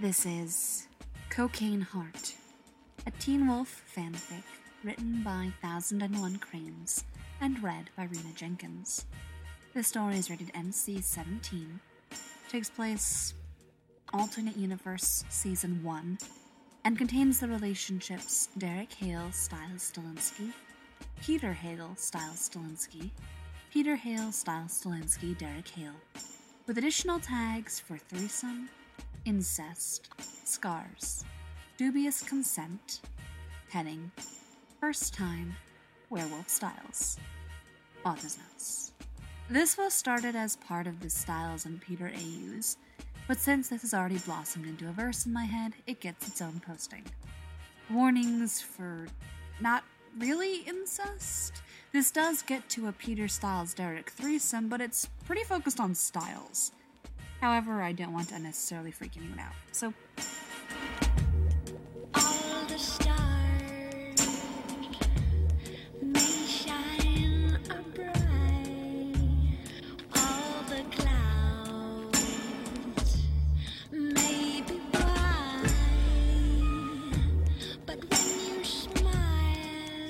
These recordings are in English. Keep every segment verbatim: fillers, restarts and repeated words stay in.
This is Cocaine Heart, a Teen Wolf fanfic written by Thousand and One Cranes and read by Rena Jenkins. This story is rated N C seventeen, takes place Alternate Universe Season one, and contains the relationships Derek Hale Styles Stilinski, Peter Hale Styles Stilinski, Peter Hale Styles Stilinski, Derek Hale, with additional tags for threesome, incest, scars, dubious consent, petting, first time, werewolf styles. Author's notes. This was started as part of the Styles and Peter A Us, but since this has already blossomed into a verse in my head, it gets its own posting. Warnings for not really incest? This does get to a Peter Styles Derek threesome, but it's pretty focused on Styles. However, I don't want to unnecessarily freak anyone out, so... All the stars may shine bright. All the clouds may be white. But when you smile,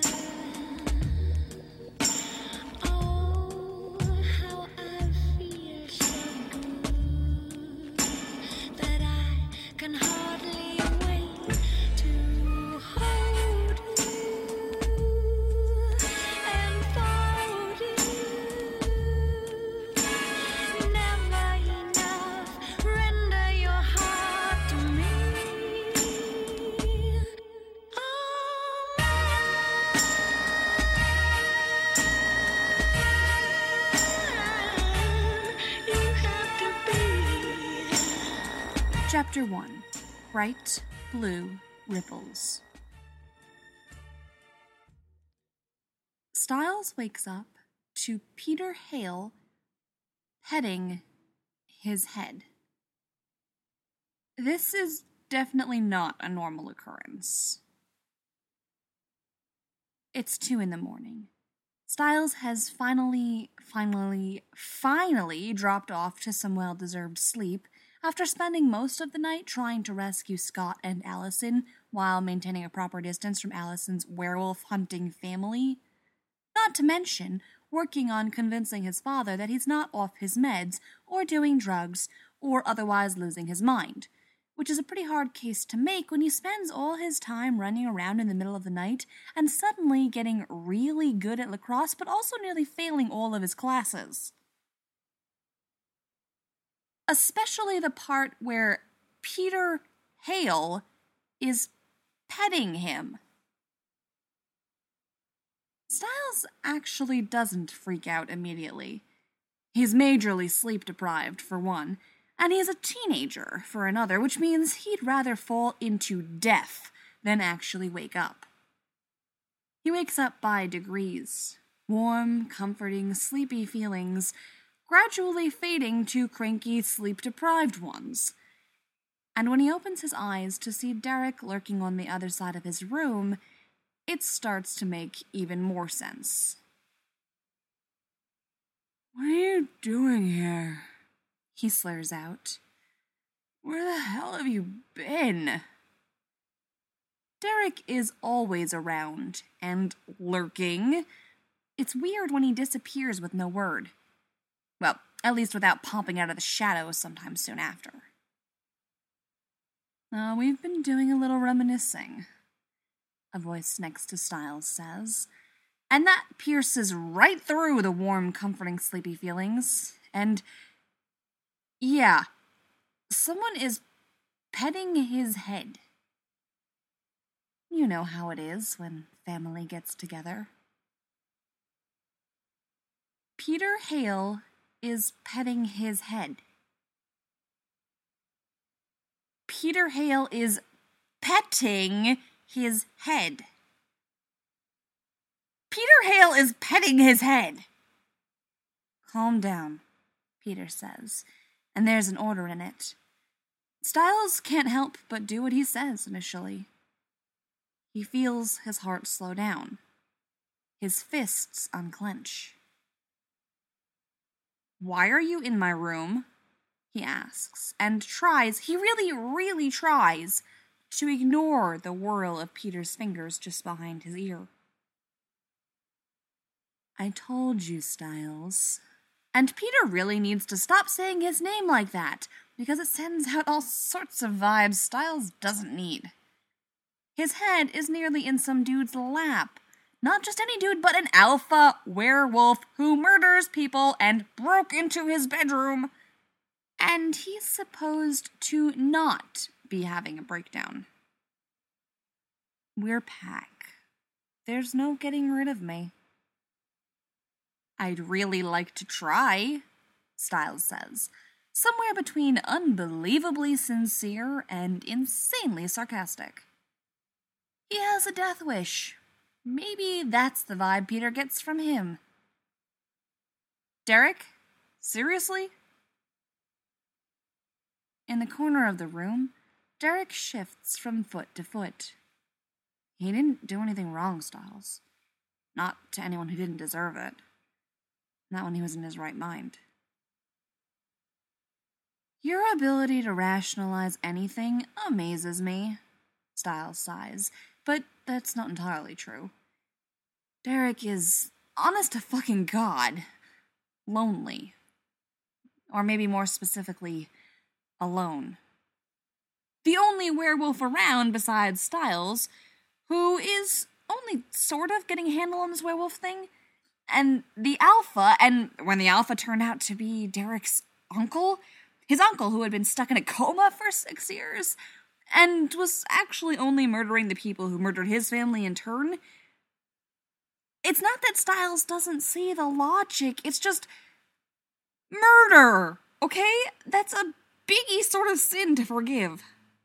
oh, how I feel so good that I can hardly wait to hold you and fold you. Never enough, render your heart to me. Oh, you have to be. Chapter one. Bright Blue Ripples. Styles wakes up to Peter Hale petting his head. This is definitely not a normal occurrence. It's two in the morning. Styles has finally, finally, finally dropped off to some well-deserved sleep after spending most of the night trying to rescue Scott and Allison while maintaining a proper distance from Allison's werewolf-hunting family. Not to mention working on convincing his father that he's not off his meds or doing drugs or otherwise losing his mind, which is a pretty hard case to make when he spends all his time running around in the middle of the night and suddenly getting really good at lacrosse but also nearly failing all of his classes. Especially the part where Peter Hale is petting him. Styles actually doesn't freak out immediately. He's majorly sleep-deprived, for one, and he's a teenager, for another, which means he'd rather fall into death than actually wake up. He wakes up by degrees. Warm, comforting, sleepy feelings gradually fading to cranky, sleep-deprived ones. And when he opens his eyes to see Derek lurking on the other side of his room, it starts to make even more sense. "What are you doing here?" he slurs out. "Where the hell have you been?" Derek is always around and lurking. It's weird when he disappears with no word. Well, at least without popping out of the shadows sometime soon after. Uh, we've been doing a little reminiscing, a voice next to Styles says, and that pierces right through the warm, comforting, sleepy feelings. And, yeah, someone is petting his head. You know how it is when family gets together. Peter Hale is petting his head. Peter Hale is petting his head. Peter Hale is petting his head. Calm down, Peter says, and there's an order in it. Styles can't help but do what he says initially. He feels his heart slow down, his fists unclench. "Why are you in my room?" he asks, and tries, he really, really tries, to ignore the whirl of Peter's fingers just behind his ear. I told you, Styles. And Peter really needs to stop saying his name like that, because it sends out all sorts of vibes Styles doesn't need. His head is nearly in some dude's lap. Not just any dude, but an alpha werewolf who murders people and broke into his bedroom. And he's supposed to not be having a breakdown. We're pack. There's no getting rid of me. I'd really like to try, Styles says, somewhere between unbelievably sincere and insanely sarcastic. He has a death wish. Maybe that's the vibe Peter gets from him. Derek? Seriously? In the corner of the room, Derek shifts from foot to foot. He didn't do anything wrong, Styles. Not to anyone who didn't deserve it. Not when he was in his right mind. Your ability to rationalize anything amazes me, Styles sighs, but that's not entirely true. Derek is, honest to fucking God, lonely. Or maybe more specifically, alone. The only werewolf around besides Styles, who is only sort of getting a handle on this werewolf thing, and the alpha, and when the alpha turned out to be Derek's uncle, his uncle who had been stuck in a coma for six years, and was actually only murdering the people who murdered his family in turn. It's not that Styles doesn't see the logic, it's just murder, okay? That's a biggie sort of sin to forgive.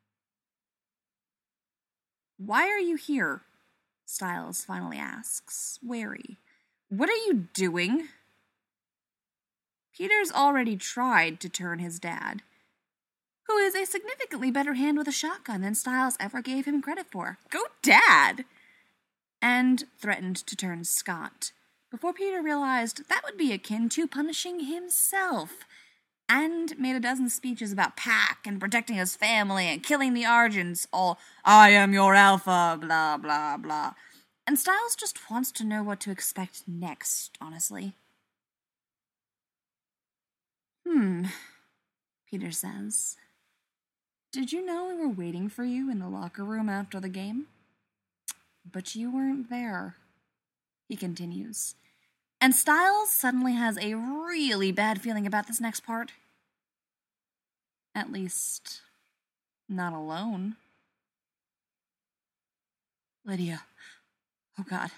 Why are you here? Styles finally asks, wary. What are you doing? Peter's already tried to turn his dad, who is a significantly better hand with a shotgun than Styles ever gave him credit for. Go Dad! And threatened to turn Scott, before Peter realized that would be akin to punishing himself, and made a dozen speeches about Pac and protecting his family and killing the Argents, all, I am your alpha, blah, blah, blah. And Styles just wants to know what to expect next, honestly. Hmm, Peter says. Did you know we were waiting for you in the locker room after the game? But you weren't there, he continues. And Styles suddenly has a really bad feeling about this next part. At least, not alone. Lydia. Oh, God.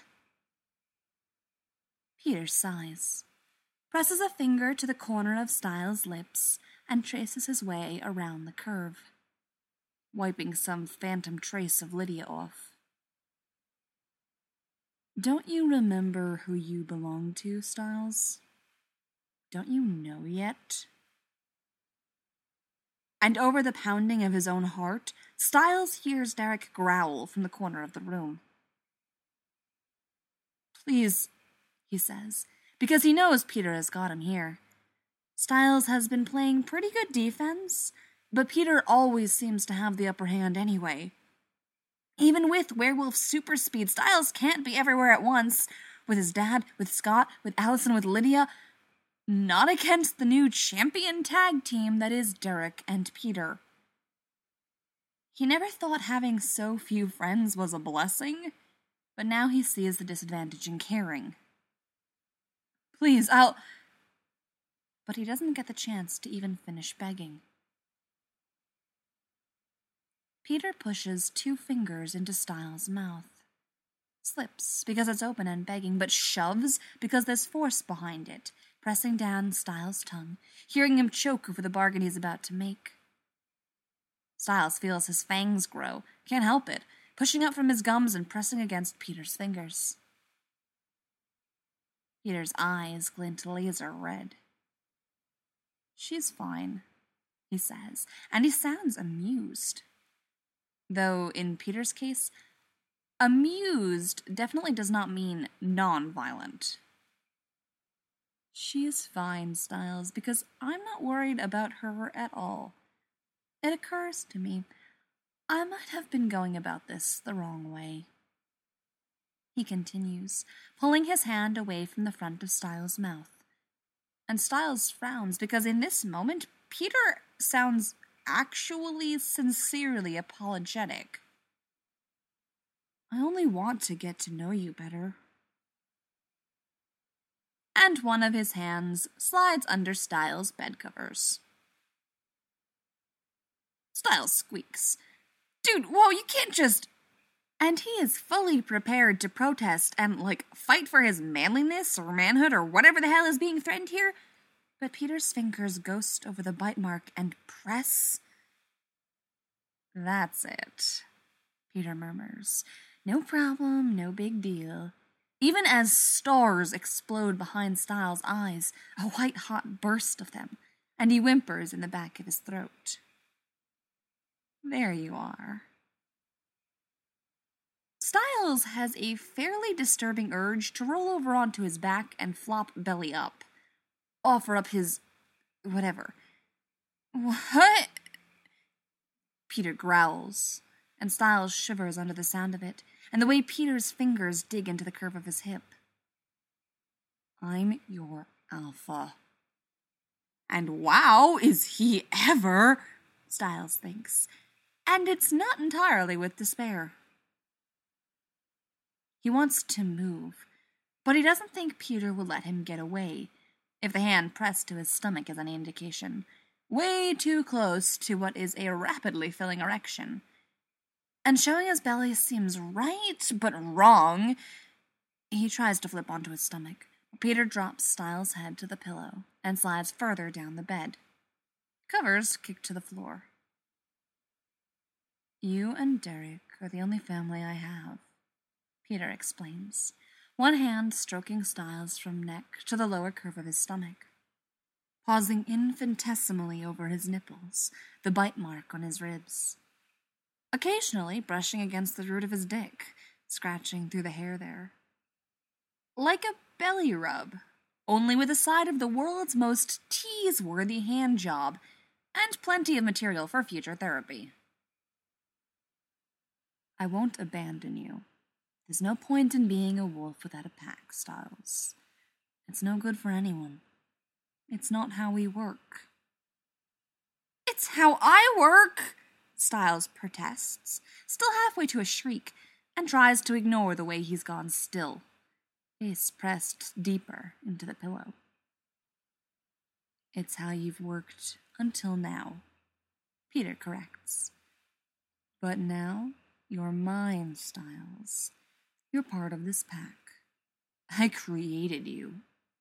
Peter sighs, presses a finger to the corner of Styles' lips, and traces his way around the curve, wiping some phantom trace of Lydia off. Don't you remember who you belong to, Styles? Don't you know yet? And over the pounding of his own heart, Styles hears Derek growl from the corner of the room. Please, he says, because he knows Peter has got him here. Styles has been playing pretty good defense, but Peter always seems to have the upper hand anyway. Even with werewolf super speed, Styles can't be everywhere at once. With his dad, with Scott, with Allison, with Lydia. Not against the new champion tag team that is Derek and Peter. He never thought having so few friends was a blessing, but now he sees the disadvantage in caring. Please, I'll... But he doesn't get the chance to even finish begging. Peter pushes two fingers into Styles' mouth. Slips because it's open and begging, but shoves because there's force behind it, pressing down Styles' tongue, hearing him choke over the bargain he's about to make. Styles feels his fangs grow, can't help it, pushing up from his gums and pressing against Peter's fingers. Peter's eyes glint laser red. She's fine, he says, and he sounds amused. Though, in Peter's case, amused definitely does not mean non-violent. She is fine, Styles, because I'm not worried about her at all. It occurs to me, I might have been going about this the wrong way. He continues, pulling his hand away from the front of Styles' mouth. And Styles frowns because in this moment, Peter sounds actually sincerely apologetic. I only want to get to know you better. And one of his hands slides under Styles' bed covers. Styles squeaks. Dude, whoa, you can't just... And he is fully prepared to protest and, like, fight for his manliness or manhood or whatever the hell is being threatened here. But Peter's fingers ghost over the bite mark and press. That's it, Peter murmurs. No problem, no big deal. Even as stars explode behind Styles' eyes, a white-hot burst of them, and he whimpers in the back of his throat. There you are. Styles has a fairly disturbing urge to roll over onto his back and flop belly up. Offer up his... whatever. What? Peter growls, and Styles shivers under the sound of it, and the way Peter's fingers dig into the curve of his hip. I'm your alpha. And wow, is he ever, Styles thinks, and it's not entirely with despair. He wants to move, but he doesn't think Peter will let him get away, if the hand pressed to his stomach is any indication. Way too close to what is a rapidly filling erection. And showing his belly seems right, but wrong. He tries to flip onto his stomach. Peter drops Styles' head to the pillow and slides further down the bed. Covers kick to the floor. You and Derek are the only family I have, Peter explains, one hand stroking Styles from neck to the lower curve of his stomach, pausing infinitesimally over his nipples, the bite mark on his ribs. Occasionally brushing against the root of his dick, scratching through the hair there. Like a belly rub, only with a side of the world's most tease-worthy hand job, and plenty of material for future therapy. I won't abandon you. There's no point in being a wolf without a pack, Styles. It's no good for anyone. It's not how we work. It's how I work, Styles protests, still halfway to a shriek, and tries to ignore the way he's gone still, face pressed deeper into the pillow. It's how you've worked until now, Peter corrects. But now, you're mine, Styles. You're part of this pack. I created you.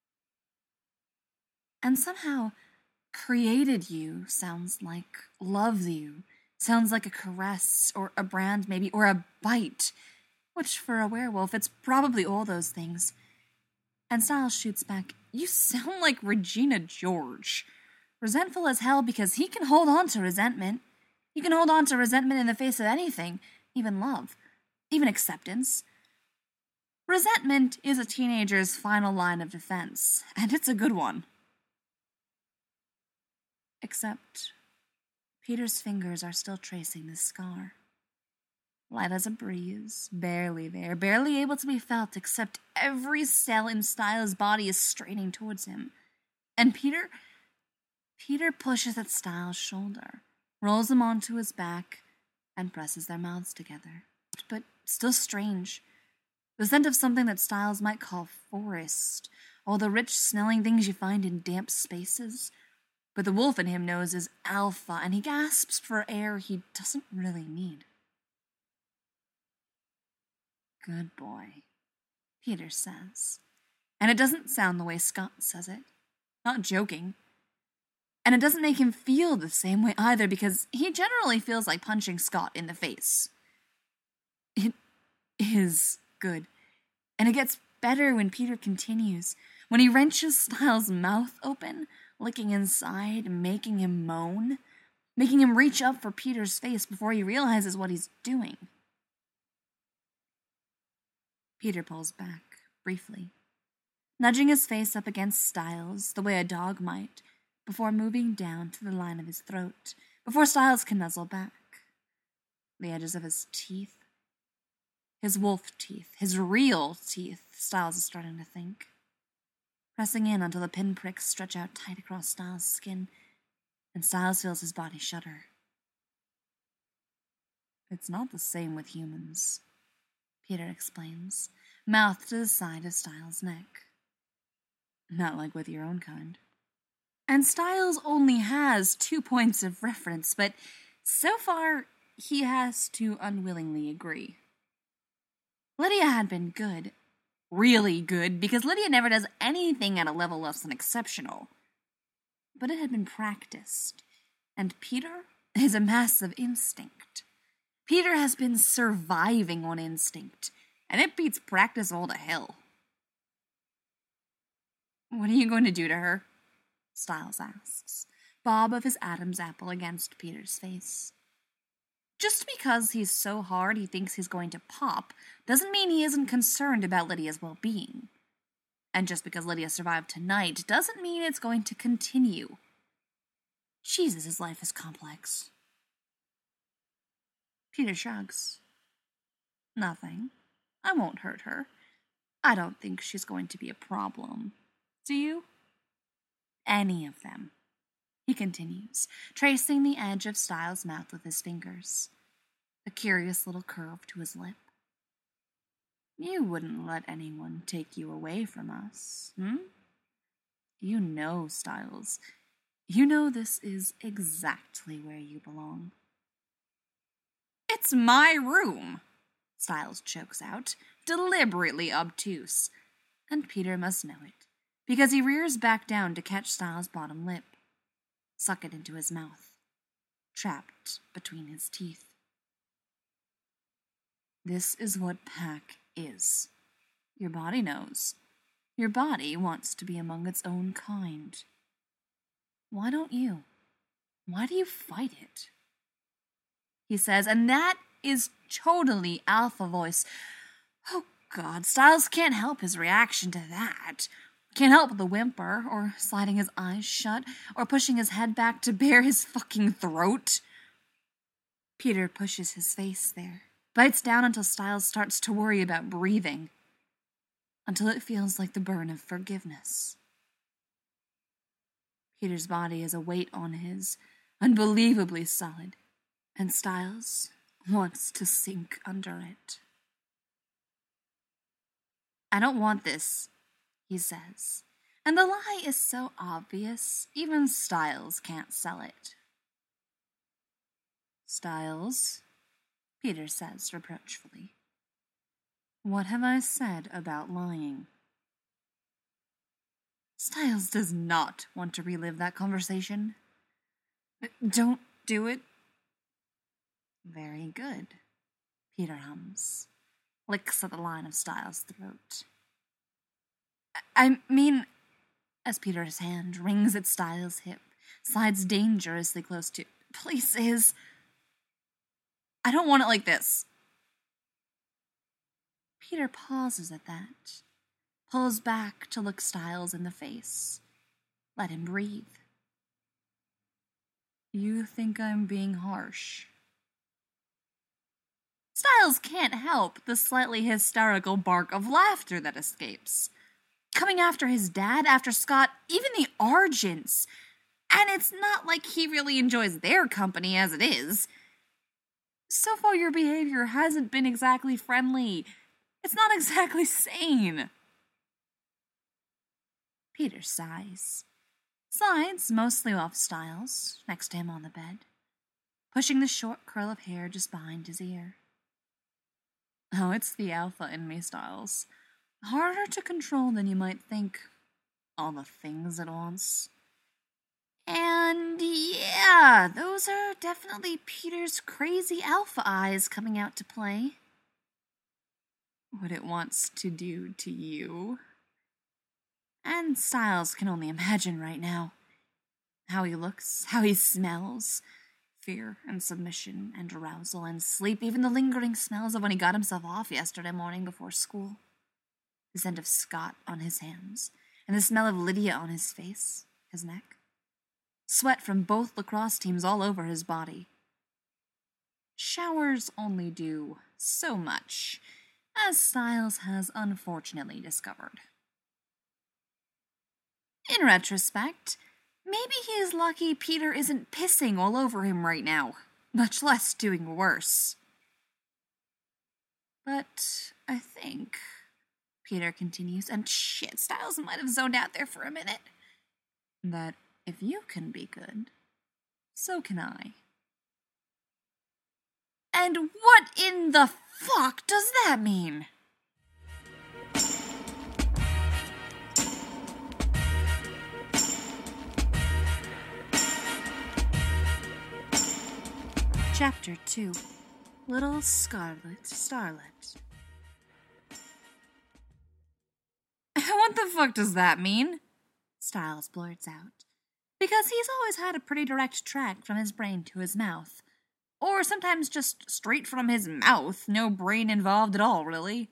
And somehow, created you sounds like loves you, sounds like a caress, or a brand maybe, or a bite, which for a werewolf, it's probably all those things. And Styles shoots back, you sound like Regina George. Resentful as hell because he can hold on to resentment. He can hold on to resentment in the face of anything, even love, even acceptance. Resentment is a teenager's final line of defense, and it's a good one. Except, Peter's fingers are still tracing the scar. Light as a breeze, barely there, barely able to be felt, except every cell in Styles' body is straining towards him. And Peter, Peter pushes at Styles' shoulder, rolls him onto his back, and presses their mouths together. But still strange. The scent of something that Styles might call forest, all the rich smelling things you find in damp spaces. But the wolf in him knows is alpha, and he gasps for air he doesn't really need. Good boy, Peter says. And it doesn't sound the way Scott says it. Not joking. And it doesn't make him feel the same way either, because he generally feels like punching Scott in the face. It is good. And it gets better when Peter continues, when he wrenches Styles' mouth open, licking inside, making him moan, making him reach up for Peter's face before he realizes what he's doing. Peter pulls back, briefly. nudging his face up against Styles the way a dog might, before moving down to the line of his throat, before Styles can nuzzle back. The edges of his teeth. His wolf teeth. His real teeth, Styles is starting to think. Pressing in until the pinpricks stretch out tight across Styles' skin, and Styles feels his body shudder. It's not the same with humans, Peter explains, mouth to the side of Styles' neck. Not like with your own kind. And Styles only has two points of reference, but so far he has to unwillingly agree. Lydia had been good, really good, because Lydia never does anything at a level less than exceptional. But it had been practiced, and Peter is a massive instinct. Peter has been surviving on instinct, and it beats practice all to hell. What are you going to do to her? Styles asks, bob of his Adam's apple against Peter's face. Just because he's so hard he thinks he's going to pop doesn't mean he isn't concerned about Lydia's well-being. And just because Lydia survived tonight doesn't mean it's going to continue. Jesus, his life is complex. Peter shrugs. Nothing. I won't hurt her. I don't think she's going to be a problem. Do you? Any of them. He continues, tracing the edge of Styles' mouth with his fingers. A curious little curve to his lip. You wouldn't let anyone take you away from us, hmm? You know, Styles. You know this is exactly where you belong. It's my room, Styles chokes out, deliberately obtuse. And Peter must know it, because he rears back down to catch Styles' bottom lip. Suck it into his mouth, trapped between his teeth. This is what Pack is. Your body knows. Your body wants to be among its own kind. Why don't you? Why do you fight it? He says, and that is totally alpha voice. Oh God, Styles can't help his reaction to that. Can't help the whimper, or sliding his eyes shut, or pushing his head back to bare his fucking throat. Peter pushes his face there, bites down until Styles starts to worry about breathing, until it feels like the burn of forgiveness. Peter's body is a weight on his, unbelievably solid, and Styles wants to sink under it. I don't want this, he says, and the lie is so obvious, even Styles can't sell it. Styles, Peter says reproachfully, what have I said about lying? Styles does not want to relive that conversation. Don't do it. Very good, Peter hums, licks at the line of Styles' throat. I mean, as Peter's hand rings at Styles' hip, slides dangerously close to, places. I don't want it like this. Peter pauses at that, pulls back to look Styles in the face. Let him breathe. You think I'm being harsh? Styles can't help the slightly hysterical bark of laughter that escapes. Coming after his dad, after Scott, even the Argents. And it's not like he really enjoys their company as it is. So far your behavior hasn't been exactly friendly. It's not exactly sane. Peter sighs. Slides mostly off Styles, next to him on the bed, pushing the short curl of hair just behind his ear. Oh, it's the alpha in me, Styles. Harder to control than you might think. All the things at once. And yeah, those are definitely Peter's crazy alpha eyes coming out to play. What it wants to do to you. And Styles can only imagine right now. How he looks, how he smells. Fear and submission and arousal and sleep, even the lingering smells of when he got himself off yesterday morning before school. the scent of Scott on his hands, and the smell of Lydia on his face, his neck. Sweat from both lacrosse teams all over his body. Showers only do so much, as Styles has unfortunately discovered. In retrospect, maybe he is lucky Peter isn't pissing all over him right now, much less doing worse. But I think, Peter continues, and shit, Styles might have zoned out there for a minute, that if you can be good, so can I. And what in the fuck does that mean? Chapter two. Little Scarlet Starlet. What the fuck does that mean? Styles blurts out. Because he's always had a pretty direct track from his brain to his mouth. Or sometimes just straight from his mouth, no brain involved at all, really.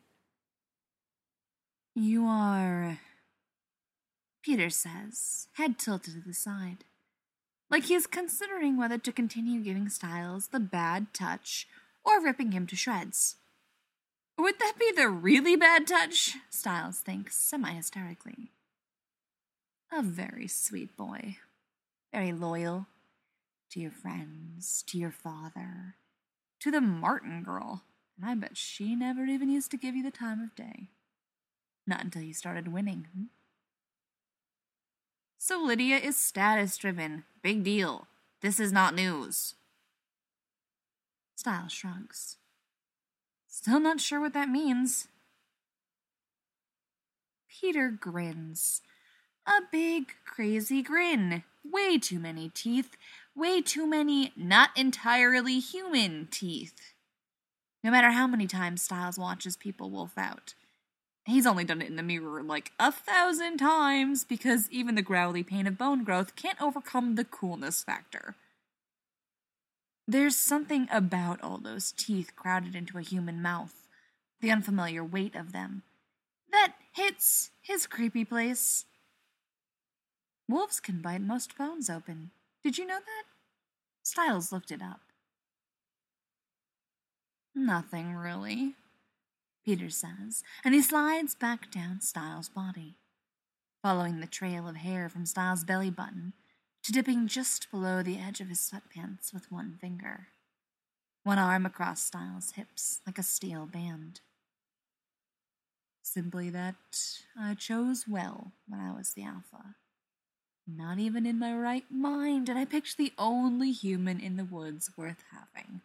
You are... Peter says, head tilted to the side. Like he's considering whether to continue giving Styles the bad touch or ripping him to shreds. Would that be the really bad touch? Styles thinks semi-hysterically. A very sweet boy. Very loyal. To your friends, to your father, to the Martin girl. And I bet she never even used to give you the time of day. Not until you started winning. Hmm? So Lydia is status-driven. Big deal. This is not news. Styles shrugs. Still not sure what that means. Peter grins. A big, crazy grin. Way too many teeth. Way too many not entirely human teeth. No matter how many times Styles watches people wolf out. He's only done it in the mirror like a thousand times because even the growly pain of bone growth can't overcome the coolness factor. There's something about all those teeth crowded into a human mouth, the unfamiliar weight of them, that hits his creepy place. Wolves can bite most bones open. Did you know that? Styles looked it up. Nothing, really, Peter says, and he slides back down Styles' body, following the trail of hair from Styles' belly button to dipping just below the edge of his sweatpants with one finger, one arm across Styles' hips like a steel band. Simply that I chose well when I was the alpha. Not even in my right mind did I pick the only human in the woods worth having.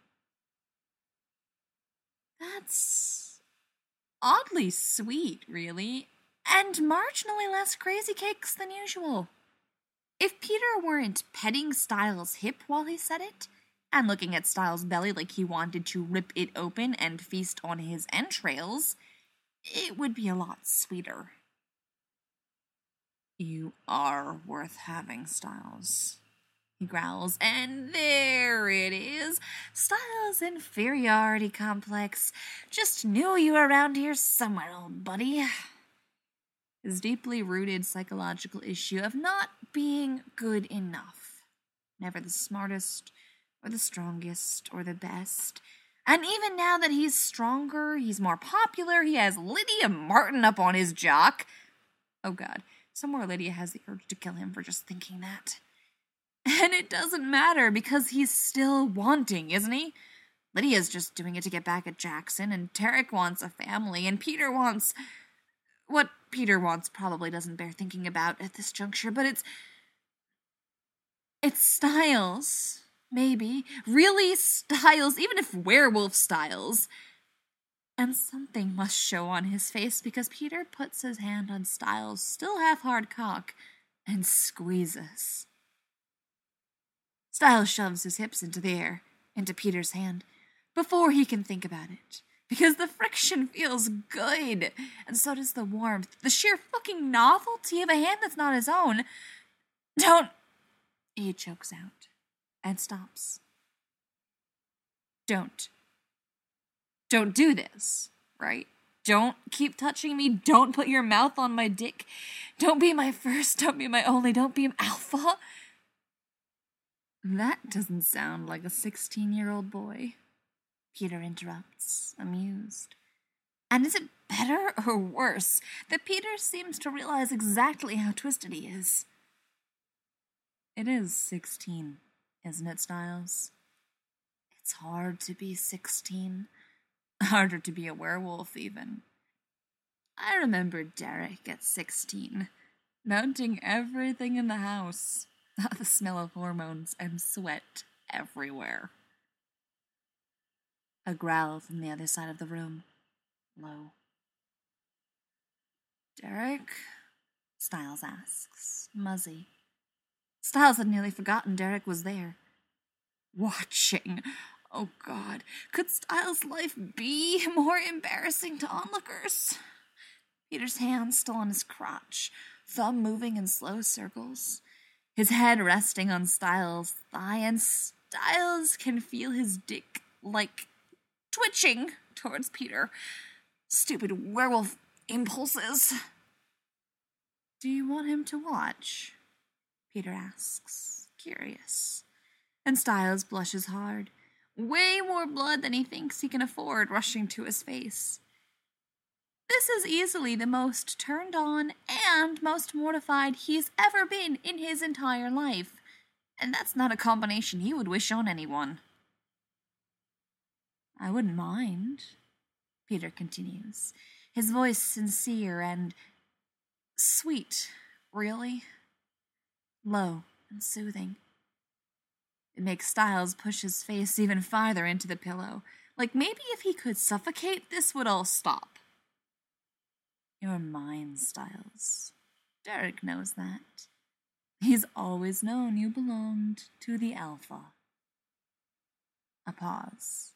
That's oddly sweet, really, and marginally less crazy cakes than usual. If Peter weren't petting Styles' hip while he said it, and looking at Styles' belly like he wanted to rip it open and feast on his entrails, it would be a lot sweeter. You are worth having, Styles, he growls, and there it is. Styles' inferiority complex. Just knew you were around here somewhere, old buddy. His deeply rooted psychological issue of not being good enough. Never the smartest, or the strongest, or the best. And even now that he's stronger, he's more popular, he has Lydia Martin up on his jock. Oh god. Somewhere Lydia has the urge to kill him for just thinking that. And it doesn't matter because he's still wanting, isn't he? Lydia's just doing it to get back at Jackson, and Tarek wants a family, and Peter wants... What Peter wants probably doesn't bear thinking about at this juncture, but it's... It's Styles, maybe. Really Styles, even if werewolf Styles. And something must show on his face because Peter puts his hand on Styles' still half-hard cock and squeezes. Styles shoves his hips into the air, into Peter's hand, before he can think about it. Because the friction feels good, and so does the warmth, the sheer fucking novelty of a hand that's not his own. Don't... He chokes out and stops. Don't. Don't do this, right? Don't keep touching me. Don't put your mouth on my dick. Don't be my first. Don't be my only. Don't be alpha. That doesn't sound like a sixteen-year-old boy. Peter interrupts, amused. And is it better or worse that Peter seems to realize exactly how twisted he is? It is sixteen, isn't it, Styles? It's hard to be sixteen. Harder to be a werewolf, even. I remember Derek at sixteen, mounting everything in the house. The smell of hormones and sweat everywhere. A growl from the other side of the room. Low. Derek? Styles asks, muzzy. Styles had nearly forgotten Derek was there. Watching. Oh, God. Could Styles' life be more embarrassing to onlookers? Peter's hand still on his crotch, thumb moving in slow circles. His head resting on Styles' thigh, and Styles can feel his dick, like, twitching towards Peter. Stupid werewolf impulses. Do you want him to watch? Peter asks, curious. And Styles blushes hard. Way more blood than he thinks he can afford rushing to his face. This is easily the most turned on and most mortified he's ever been in his entire life. And that's not a combination he would wish on anyone. I wouldn't mind, Peter continues, his voice sincere and sweet, really. Low and soothing. It makes Styles push his face even farther into the pillow. Like maybe if he could suffocate, this would all stop. You're mine, Styles. Derek knows that. He's always known you belonged to the Alpha. A pause.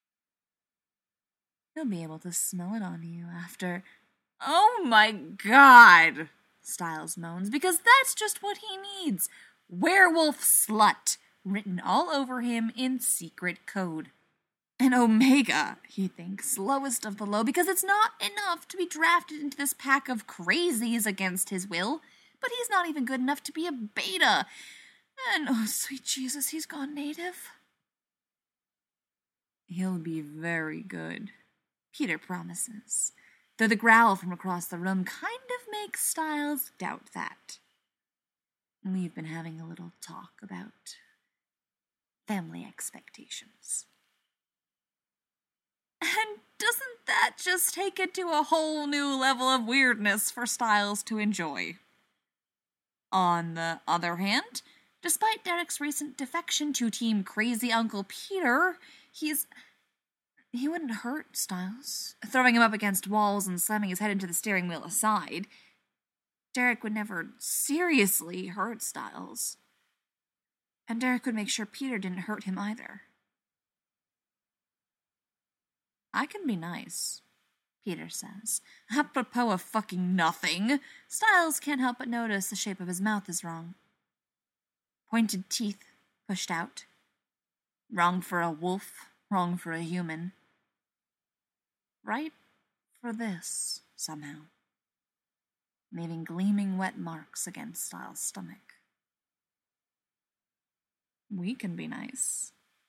He'll be able to smell it on you after... Oh my God! Styles moans, because that's just what he needs. Werewolf slut, written all over him in secret code. An Omega, he thinks, lowest of the low, because it's not enough to be drafted into this pack of crazies against his will, but he's not even good enough to be a beta. And, oh, sweet Jesus, he's gone native. He'll be very good, Peter promises, though the growl from across the room kind of makes Styles doubt that. We've been having a little talk about family expectations. And doesn't that just take it to a whole new level of weirdness for Styles to enjoy? On the other hand, despite Derek's recent defection to Team Crazy Uncle Peter, he's... he wouldn't hurt Styles, throwing him up against walls and slamming his head into the steering wheel aside. Derek would never seriously hurt Styles. And Derek would make sure Peter didn't hurt him either. I can be nice, Peter says. Apropos of fucking nothing, Styles can't help but notice the shape of his mouth is wrong. Pointed teeth pushed out. Wrong for a wolf, wrong for a human. Right for this, somehow. Leaving gleaming wet marks against Styles' stomach. We can be nice.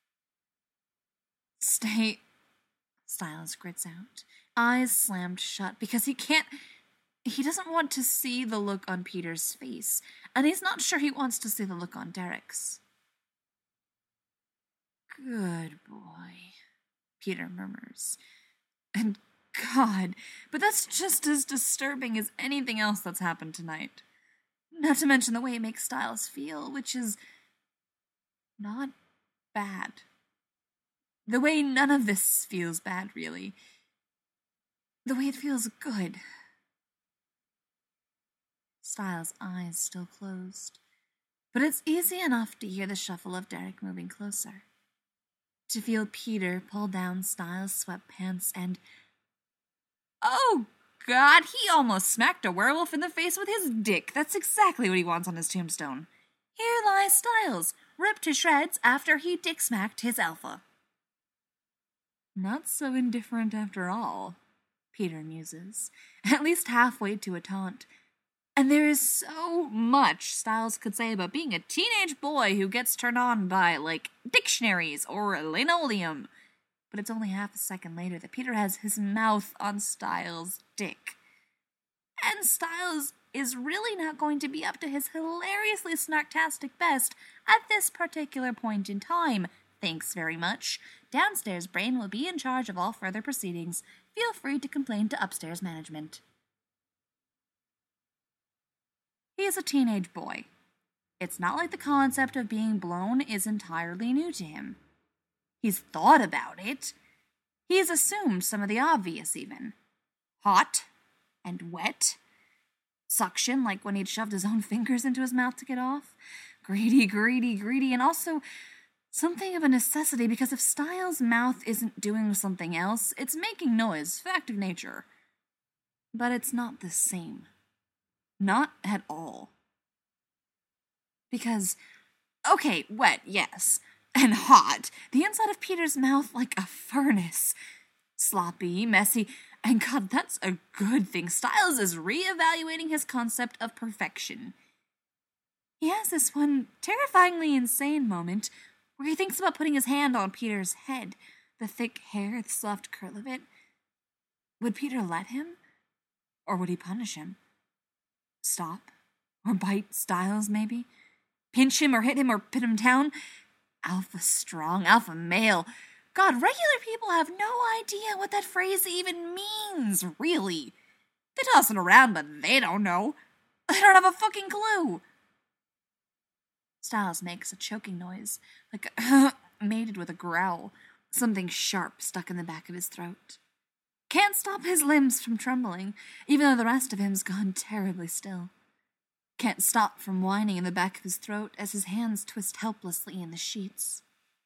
Stay... Styles grits out, eyes slammed shut, because he can't... He doesn't want to see the look on Peter's face, and he's not sure he wants to see the look on Derek's. Good boy, Peter murmurs. And God, but that's just as disturbing as anything else that's happened tonight. Not to mention the way it makes Styles feel, which is not bad. The way none of this feels bad, really. The way it feels good. Styles' eyes still closed, but it's easy enough to hear the shuffle of Derek moving closer. To feel Peter pull down Styles' sweatpants and... Oh, God, he almost smacked a werewolf in the face with his dick. That's exactly what he wants on his tombstone. Here lies Styles, ripped to shreds after he dick-smacked his alpha. Not so indifferent after all, Peter muses, at least halfway to a taunt. And there is so much Styles could say about being a teenage boy who gets turned on by, like, dictionaries or linoleum. But it's only half a second later that Peter has his mouth on Styles' dick. And Styles is really not going to be up to his hilariously snarktastic best at this particular point in time. Thanks very much. Downstairs Brain will be in charge of all further proceedings. Feel free to complain to upstairs management. He is a teenage boy. It's not like the concept of being blown is entirely new to him. He's thought about it. He's assumed some of the obvious even. Hot and wet. Suction, like when he'd shoved his own fingers into his mouth to get off. Greedy, greedy, greedy, and also something of a necessity, because if Styles' mouth isn't doing something else, it's making noise, fact of nature. But it's not the same. Not at all. Because, okay, wet, yes, and hot. The inside of Peter's mouth like a furnace. Sloppy, messy, and God, that's a good thing. Styles is reevaluating his concept of perfection. He has this one terrifyingly insane moment where he thinks about putting his hand on Peter's head, the thick hair, the soft curl of it. Would Peter let him? Or would he punish him? Stop? Or bite Styles, maybe? Pinch him or hit him or put him down? Alpha strong, alpha male. God, regular people have no idea what that phrase even means, really. They toss it around, but they don't know. They don't have a fucking clue. Styles makes a choking noise, like a mated with a growl, something sharp stuck in the back of his throat. Can't stop his limbs from trembling, even though the rest of him's gone terribly still. Can't stop from whining in the back of his throat as his hands twist helplessly in the sheets.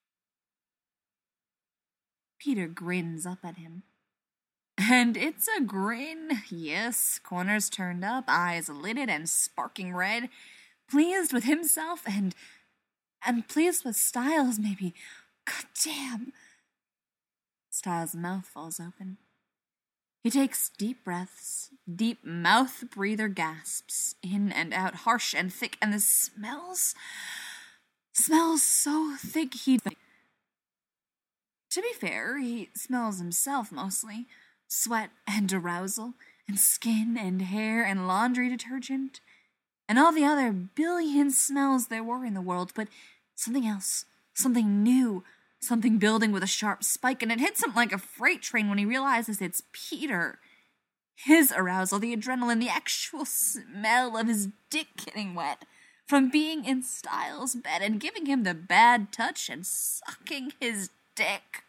Peter grins up at him. And it's a grin, yes, corners turned up, eyes lidded and sparking red, pleased with himself and... and pleased with Styles, maybe. God damn. Styles' mouth falls open. He takes deep breaths, deep mouth-breather gasps, in and out, harsh and thick, and the smells... smells so thick he'd... To be fair, he smells himself mostly. Sweat and arousal, and skin and hair and laundry detergent, and all the other billion smells there were in the world, but something else, something new, something building with a sharp spike, and it hits him like a freight train when he realizes it's Peter. His arousal, the adrenaline, the actual smell of his dick getting wet, from being in Styles' bed and giving him the bad touch and sucking his dick.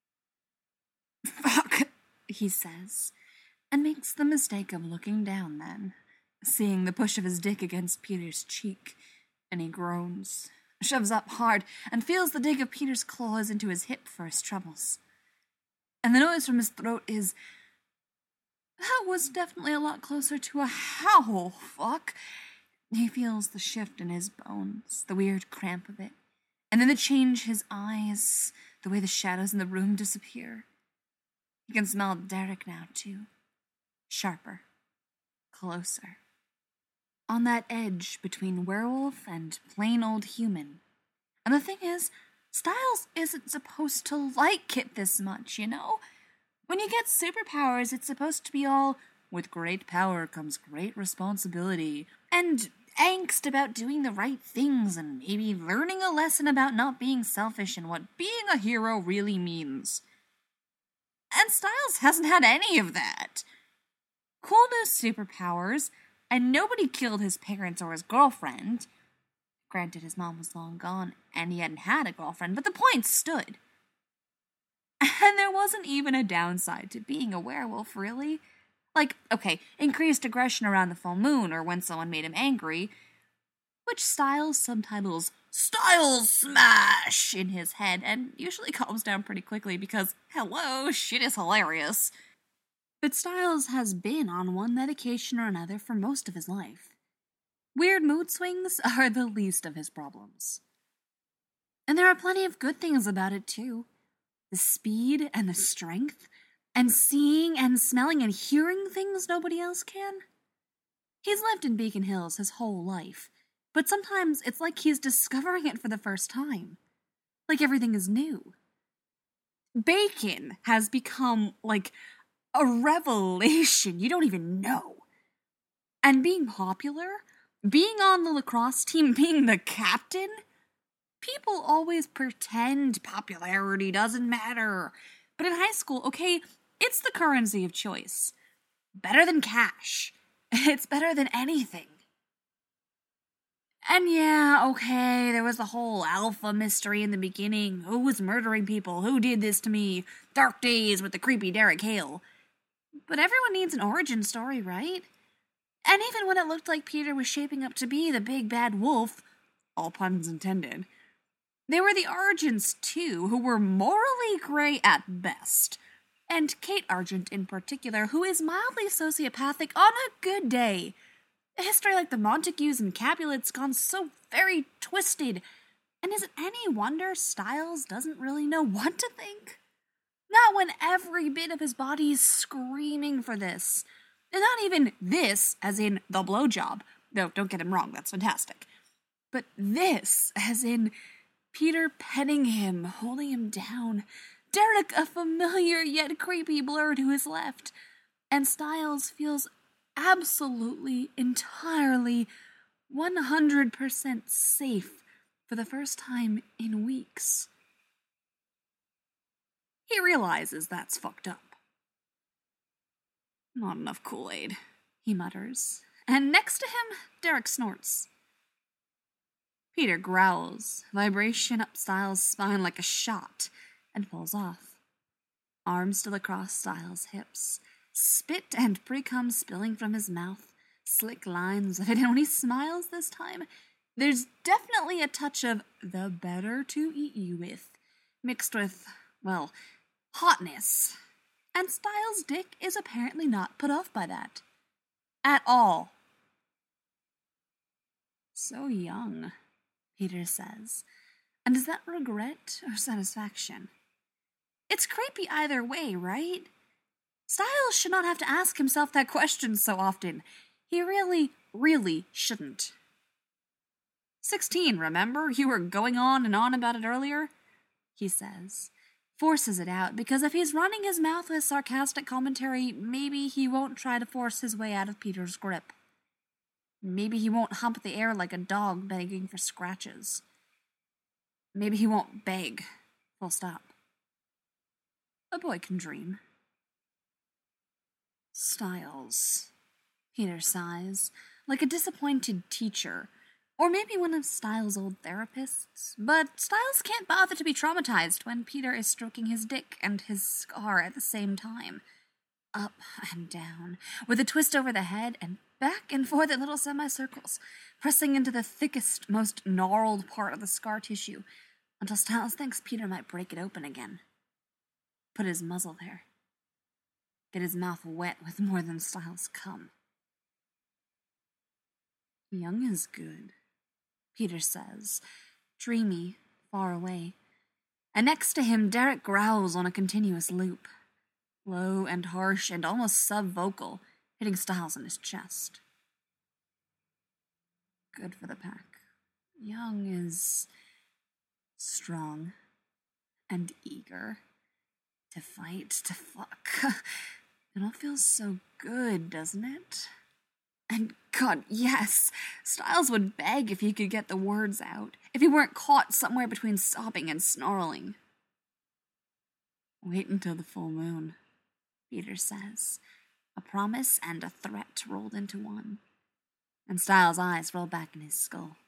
Fuck, he says, and makes the mistake of looking down then, seeing the push of his dick against Peter's cheek, and he groans, shoves up hard, and feels the dig of Peter's claws into his hip for his troubles. And the noise from his throat is... that was definitely a lot closer to a howl, fuck. He feels the shift in his bones, the weird cramp of it, and then the change his eyes, the way the shadows in the room disappear. He can smell Derek now, too. Sharper. Closer. On that edge between werewolf and plain old human. And the thing is, Styles isn't supposed to like it this much, you know? When you get superpowers, it's supposed to be all, with great power comes great responsibility, and angst about doing the right things, and maybe learning a lesson about not being selfish and what being a hero really means. And Styles hasn't had any of that. Cool new superpowers, and nobody killed his parents or his girlfriend. Granted, his mom was long gone, and he hadn't had a girlfriend, but the point stood. And there wasn't even a downside to being a werewolf, really. Like, okay, increased aggression around the full moon, or when someone made him angry, which Styles subtitles Styles Smash in his head, and usually calms down pretty quickly because, hello, shit is hilarious. But Styles has been on one medication or another for most of his life. Weird mood swings are the least of his problems. And there are plenty of good things about it, too. The speed and the strength, and seeing and smelling and hearing things nobody else can. He's lived in Beacon Hills his whole life, but sometimes it's like he's discovering it for the first time. Like everything is new. Bacon has become like a revelation you don't even know. And being popular, being on the lacrosse team, being the captain, people always pretend popularity doesn't matter. But in high school, okay, it's the currency of choice. Better than cash. It's better than anything. And yeah, okay, there was the whole alpha mystery in the beginning. Who was murdering people? Who did this to me? Dark days with the creepy Derek Hale. But everyone needs an origin story, right? And even when it looked like Peter was shaping up to be the big bad wolf, all puns intended, there were the Argents too, who were morally gray at best. And Kate Argent in particular, who is mildly sociopathic on a good day. A history like the Montagues and Capulets gone so very twisted. And is it any wonder Styles doesn't really know what to think? Not when every bit of his body is screaming for this. And not even this, as in the blowjob. No, don't get him wrong, that's fantastic. But this, as in Peter petting him, holding him down. Derek, a familiar yet creepy blur to his left. And Styles feels absolutely, entirely, one hundred percent safe for the first time in weeks. He realizes that's fucked up. Not enough Kool-Aid, he mutters. And next to him, Derek snorts. Peter growls, vibration up Styles' spine like a shot, and pulls off. Arms still across Styles' hips. Spit and pre-cum spilling from his mouth. Slick lines of it, and when he smiles this time, there's definitely a touch of the better to eat you with, mixed with, well, hotness. And Styles' dick is apparently not put off by that. At all. So young, Peter says. And is that regret or satisfaction? It's creepy either way, right? Styles should not have to ask himself that question so often. He really, really shouldn't. Sixteen, remember? You were going on and on about it earlier? He says. Forces it out, because if he's running his mouth with sarcastic commentary, maybe he won't try to force his way out of Peter's grip. Maybe he won't hump the air like a dog begging for scratches. Maybe he won't beg. Full stop. A boy can dream. Styles. Peter sighs, like a disappointed teacher, or maybe one of Styles' old therapists. But Styles can't bother to be traumatized when Peter is stroking his dick and his scar at the same time. Up and down, with a twist over the head and back and forth in little semicircles, pressing into the thickest, most gnarled part of the scar tissue, until Styles thinks Peter might break it open again. Put his muzzle there. Get his mouth wet with more than Styles' cum. Young is good, Peter says, dreamy, far away. And next to him, Derek growls on a continuous loop. Low and harsh and almost sub-vocal, hitting Styles in his chest. Good for the pack. Young is strong and eager to fight, to fuck. It all feels so good, doesn't it? And God, yes, Styles would beg if he could get the words out, if he weren't caught somewhere between sobbing and snarling. Wait until the full moon, Peter says, a promise and a threat rolled into one. And Styles' eyes roll back in his skull.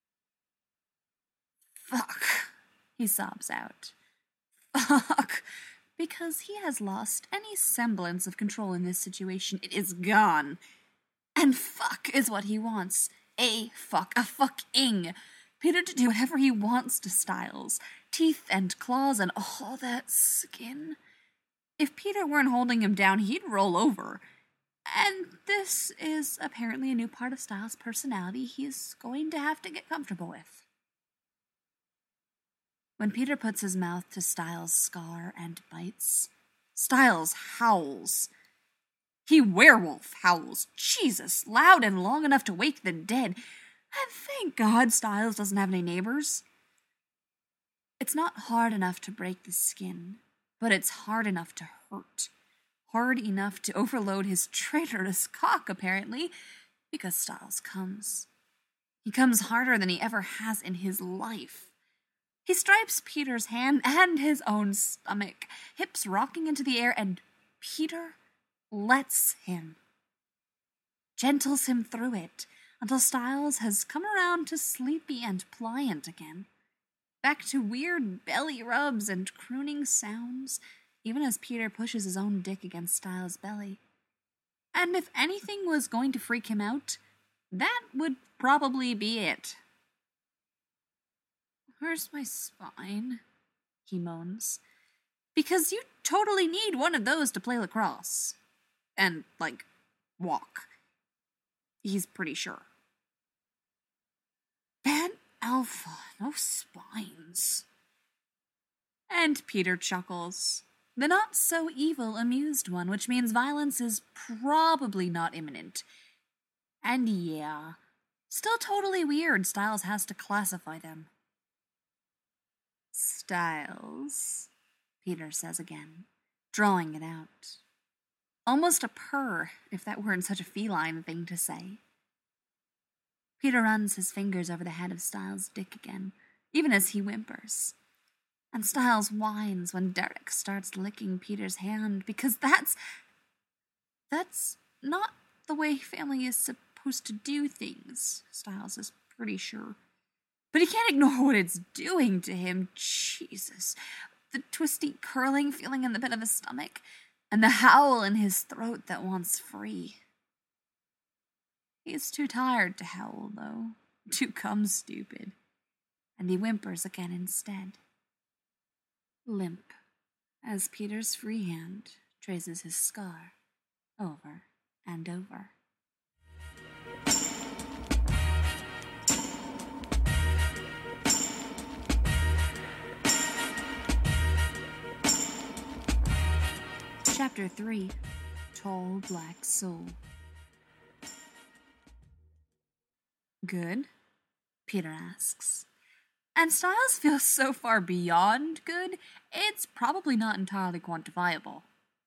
Fuck, he sobs out. Fuck, because he has lost any semblance of control in this situation. It is gone. And fuck is what he wants. A fuck, a fucking. Peter to do whatever he wants to Styles. Teeth and claws and all that skin. If Peter weren't holding him down, he'd roll over. And this is apparently a new part of Styles' personality he's going to have to get comfortable with. When Peter puts his mouth to Styles' scar and bites, Styles howls. He werewolf howls. Jesus, loud and long enough to wake the dead. And thank God Styles doesn't have any neighbors. It's not hard enough to break the skin, but it's hard enough to hurt. Hard enough to overload his traitorous cock, apparently, because Styles comes. He comes harder than he ever has in his life. He stripes Peter's hand and his own stomach, hips rocking into the air, and Peter lets him. Gentles him through it until Styles has come around to sleepy and pliant again. Back to weird belly rubs and crooning sounds, even as Peter pushes his own dick against Styles' belly. And if anything was going to freak him out, that would probably be it. Where's my spine? He moans. Because you totally need one of those to play lacrosse. And, like, walk. He's pretty sure. Bad Alpha, no spines. And Peter chuckles. The not-so-evil amused one, which means violence is probably not imminent. And yeah, still totally weird Styles has to classify them. Styles, Peter says again, drawing it out. Almost a purr, if that weren't such a feline thing to say. Peter runs his fingers over the head of Styles' dick again, even as he whimpers. And Styles whines when Derek starts licking Peter's hand, because that's... That's not the way family is supposed to do things, Styles is pretty sure. But he can't ignore what it's doing to him. Jesus. The twisty, curling feeling in the pit of his stomach, and the howl in his throat that wants free. He's too tired to howl, though. Too cum stupid. And he whimpers again instead. Limp, as Peter's free hand traces his scar over and over. Chapter three, Tall Black Soul. Good? Peter asks. And Styles feels so far beyond good, it's probably not entirely quantifiable.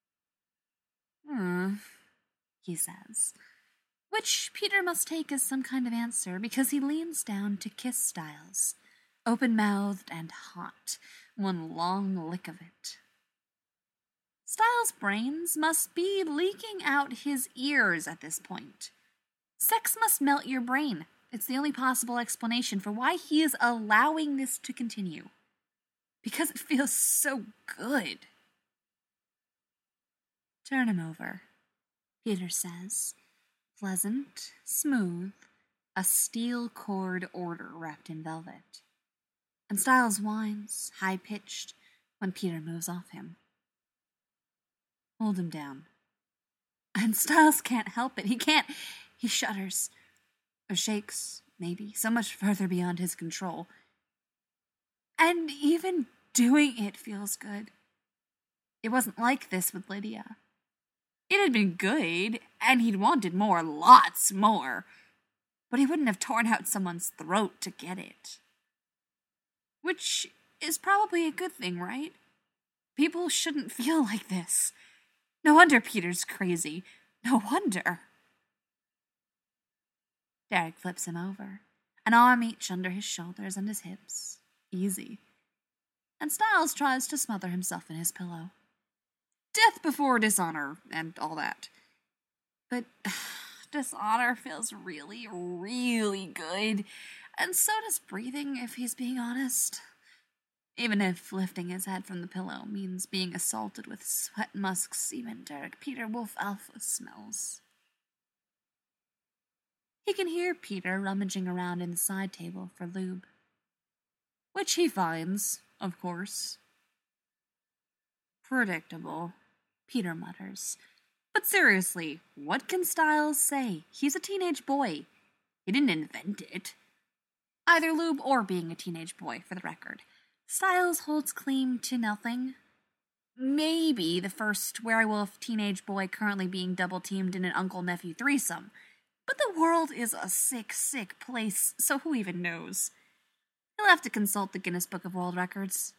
Hmm, he says, which Peter must take as some kind of answer because he leans down to kiss Styles, open-mouthed and hot, one long lick of it. Styles' brains must be leaking out his ears at this point. Sex must melt your brain. It's the only possible explanation for why he is allowing this to continue. Because it feels so good. Turn him over, Peter says. Pleasant, smooth, a steel cord order wrapped in velvet. And Styles whines, high-pitched, when Peter moves off him. Hold him down. And Styles can't help it. He can't. He shudders. Or shakes, maybe, so much further beyond his control. And even doing it feels good. It wasn't like this with Lydia. It had been good, and he'd wanted more, lots more. But he wouldn't have torn out someone's throat to get it. Which is probably a good thing, right? People shouldn't feel like this. No wonder Peter's crazy. No wonder. Derek flips him over, an arm each under his shoulders and his hips. Easy. And Styles tries to smother himself in his pillow. Death before dishonor, and all that. But dishonor feels really, really good, and so does breathing, if he's being honest. Even if lifting his head from the pillow means being assaulted with sweat musk semen Derek Peter Wolf Alpha smells. He can hear Peter rummaging around in the side table for lube. Which he finds, of course. Predictable, Peter mutters. But seriously, what can Styles say? He's a teenage boy. He didn't invent it. Either lube or being a teenage boy, for the record. Styles holds claim to nothing. maybe the first werewolf teenage boy currently being double-teamed in an uncle-nephew threesome. But the world is a sick, sick place, so who even knows? He'll have to consult the Guinness Book of World Records.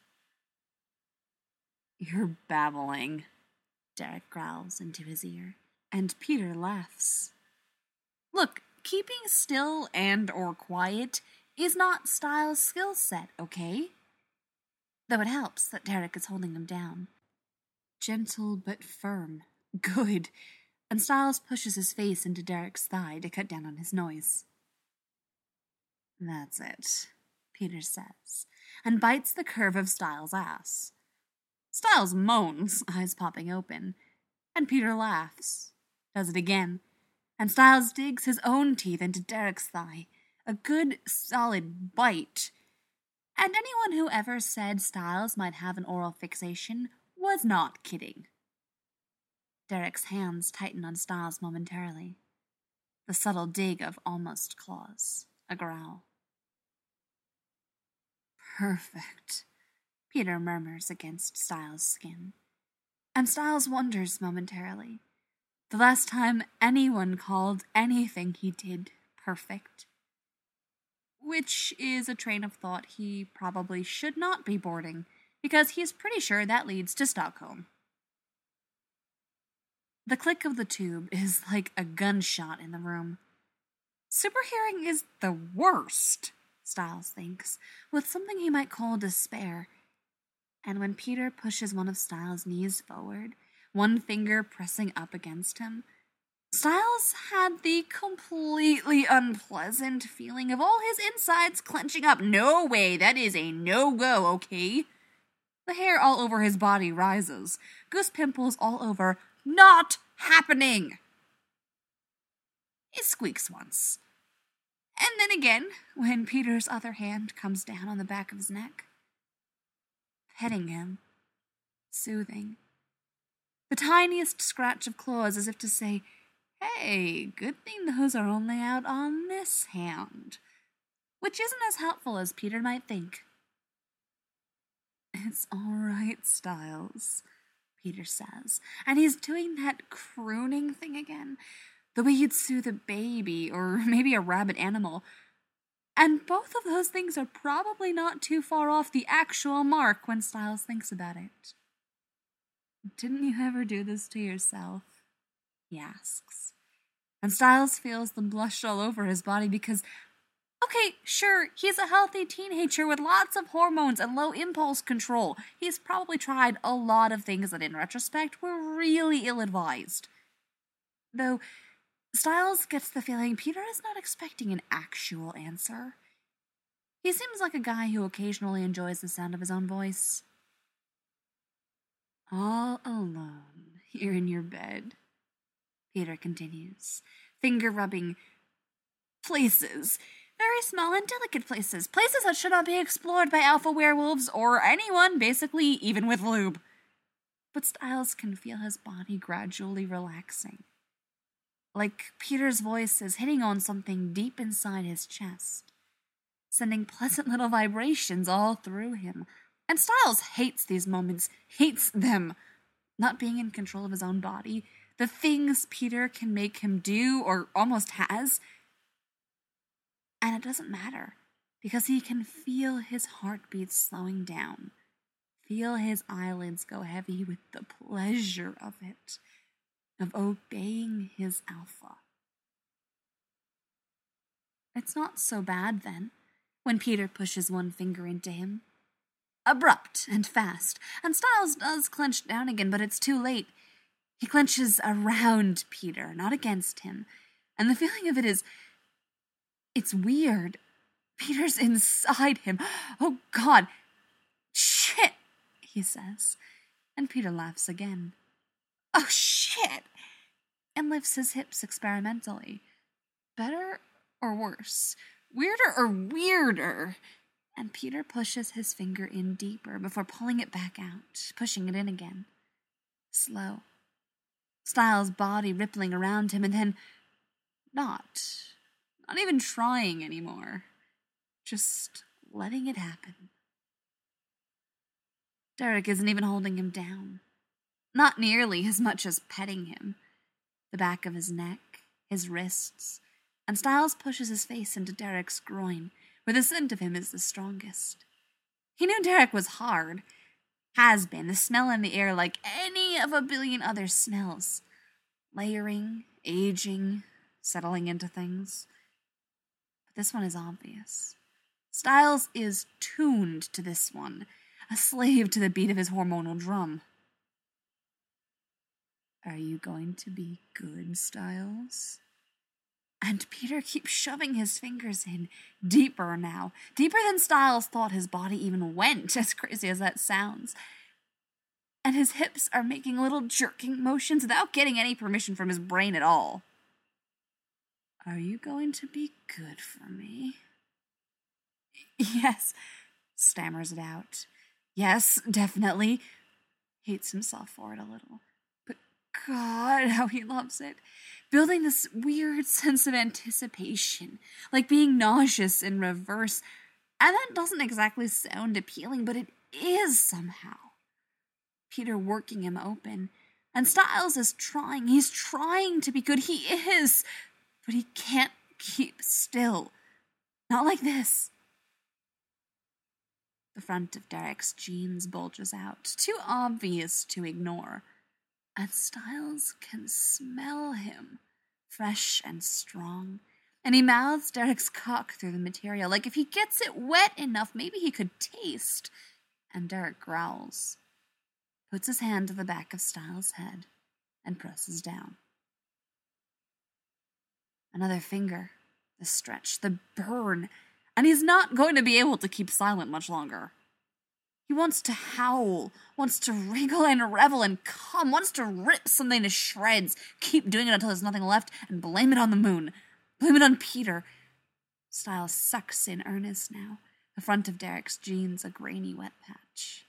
You're babbling, Derek growls into his ear, and Peter laughs. Look, keeping still and or quiet is not Styles' skill set, okay? Though it helps that Derek is holding him down. Gentle but firm. Good. And Styles pushes his face into Derek's thigh to cut down on his noise. That's it, Peter says, and bites the curve of Styles' ass. Styles moans, eyes popping open, and Peter laughs, does it again, and Styles digs his own teeth into Derek's thigh, a good, solid bite. And anyone who ever said Styles might have an oral fixation was not kidding. Derek's hands tighten on Styles momentarily. The subtle dig of almost claws, a growl. Perfect, Peter murmurs against Styles' skin. And Styles wonders momentarily. The last time anyone called anything he did perfect. Which is a train of thought he probably should not be boarding, because he's pretty sure that leads to Stockholm. The click of the tube is like a gunshot in the room. Superhearing is the worst, Styles thinks, with something he might call despair. And when Peter pushes one of Styles' knees forward, one finger pressing up against him, Styles had the completely unpleasant feeling of all his insides clenching up. No way, that is a no-go, okay? The hair all over his body rises, goose pimples all over. Not happening! He squeaks once. And then again, when Peter's other hand comes down on the back of his neck, petting him, soothing. The tiniest scratch of claws as if to say, hey, good thing those are only out on this hand. Which isn't as helpful as Peter might think. It's all right, Styles, Peter says, and he's doing that crooning thing again, the way you'd soothe a baby or maybe a rabid animal. And both of those things are probably not too far off the actual mark when Styles thinks about it. Didn't you ever do this to yourself? He asks. And Styles feels the blush all over his body because, okay, sure, he's a healthy teenager with lots of hormones and low impulse control. He's probably tried a lot of things that in retrospect were really ill-advised. Though, Styles gets the feeling Peter is not expecting an actual answer. He seems like a guy who occasionally enjoys the sound of his own voice. All alone, here in your bed, Peter continues, finger rubbing places, very small and delicate places, places that should not be explored by alpha werewolves or anyone, basically, even with lube. But Styles can feel his body gradually relaxing. Like Peter's voice is hitting on something deep inside his chest, sending pleasant little vibrations all through him. And Styles hates these moments, hates them. Not being in control of his own body, the things Peter can make him do or almost has. And it doesn't matter, because he can feel his heartbeat slowing down, feel his eyelids go heavy with the pleasure of it, of obeying his alpha. It's not so bad, then, when Peter pushes one finger into him. Abrupt and fast, and Styles does clench down again, but it's too late. He clenches around Peter, not against him, and the feeling of it is, it's weird. Peter's inside him. Oh, God. Shit, he says, and Peter laughs again. Oh, shit, and lifts his hips experimentally. Better or worse? Weirder or weirder? And Peter pushes his finger in deeper before pulling it back out, pushing it in again. Slow. Styles' body rippling around him, and then not. Not even trying anymore. Just letting it happen. Derek isn't even holding him down. not nearly as much as petting him. The back of his neck, his wrists, and Styles pushes his face into Derek's groin, where the scent of him is the strongest. He knew Derek was hard, has been, the smell in the air like any of a billion other smells, layering, aging, settling into things. But this one is obvious. Styles is tuned to this one, a slave to the beat of his hormonal drum. Are you going to be good, Styles? And Peter keeps shoving his fingers in, deeper now, deeper than Styles thought his body even went, as crazy as that sounds. And his hips are making little jerking motions without getting any permission from his brain at all. Are you going to be good for me? Yes, stammers it out. Yes, definitely. Hates himself for it a little. But God, how he loves it. Building this weird sense of anticipation, like being nauseous in reverse. And that doesn't exactly sound appealing, but it is somehow. Peter working him open. And Styles is trying. He's trying to be good. He is. But he can't keep still. Not like this. The front of Derek's jeans bulges out, too obvious to ignore. And Styles can smell him, fresh and strong. And he mouths Derek's cock through the material, like if he gets it wet enough, maybe he could taste. And Derek growls, puts his hand to the back of Styles' head, and presses down. Another finger, the stretch, the burn, and he's not going to be able to keep silent much longer. He wants to howl, wants to wriggle and revel and come, wants to rip something to shreds, keep doing it until there's nothing left, and blame it on the moon. Blame it on Peter. Styles sucks in earnest now, the front of Derek's jeans a grainy wet patch.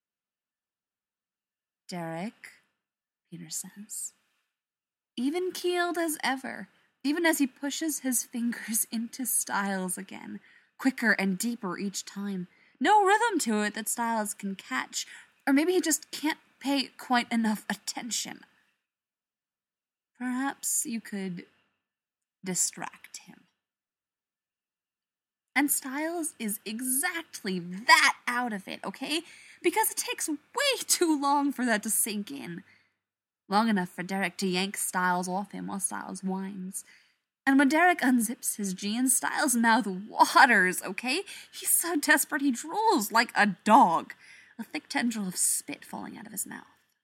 Derek, Peter says, even-keeled as ever, even as he pushes his fingers into Styles again, quicker and deeper each time. No rhythm to it that Styles can catch, or maybe he just can't pay quite enough attention. Perhaps you could distract him. And Styles is exactly that out of it, okay? Because it takes way too long for that to sink in. Long enough for Derek to yank Styles off him while Styles whines. And when Derek unzips his jeans, Styles' mouth waters, okay? He's so desperate he drools like a dog, a thick tendril of spit falling out of his mouth.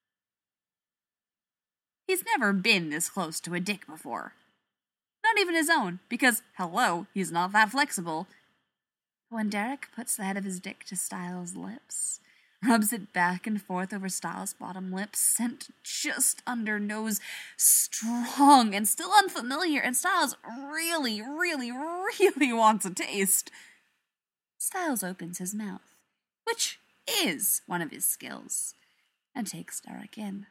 He's never been this close to a dick before. Not even his own, because, hello, he's not that flexible. But when Derek puts the head of his dick to Styles' lips, rubs it back and forth over Styles' bottom lip, sent just under nose, strong and still unfamiliar, and Styles really, really, really wants a taste. Styles opens his mouth, which is one of his skills, and takes Derek in.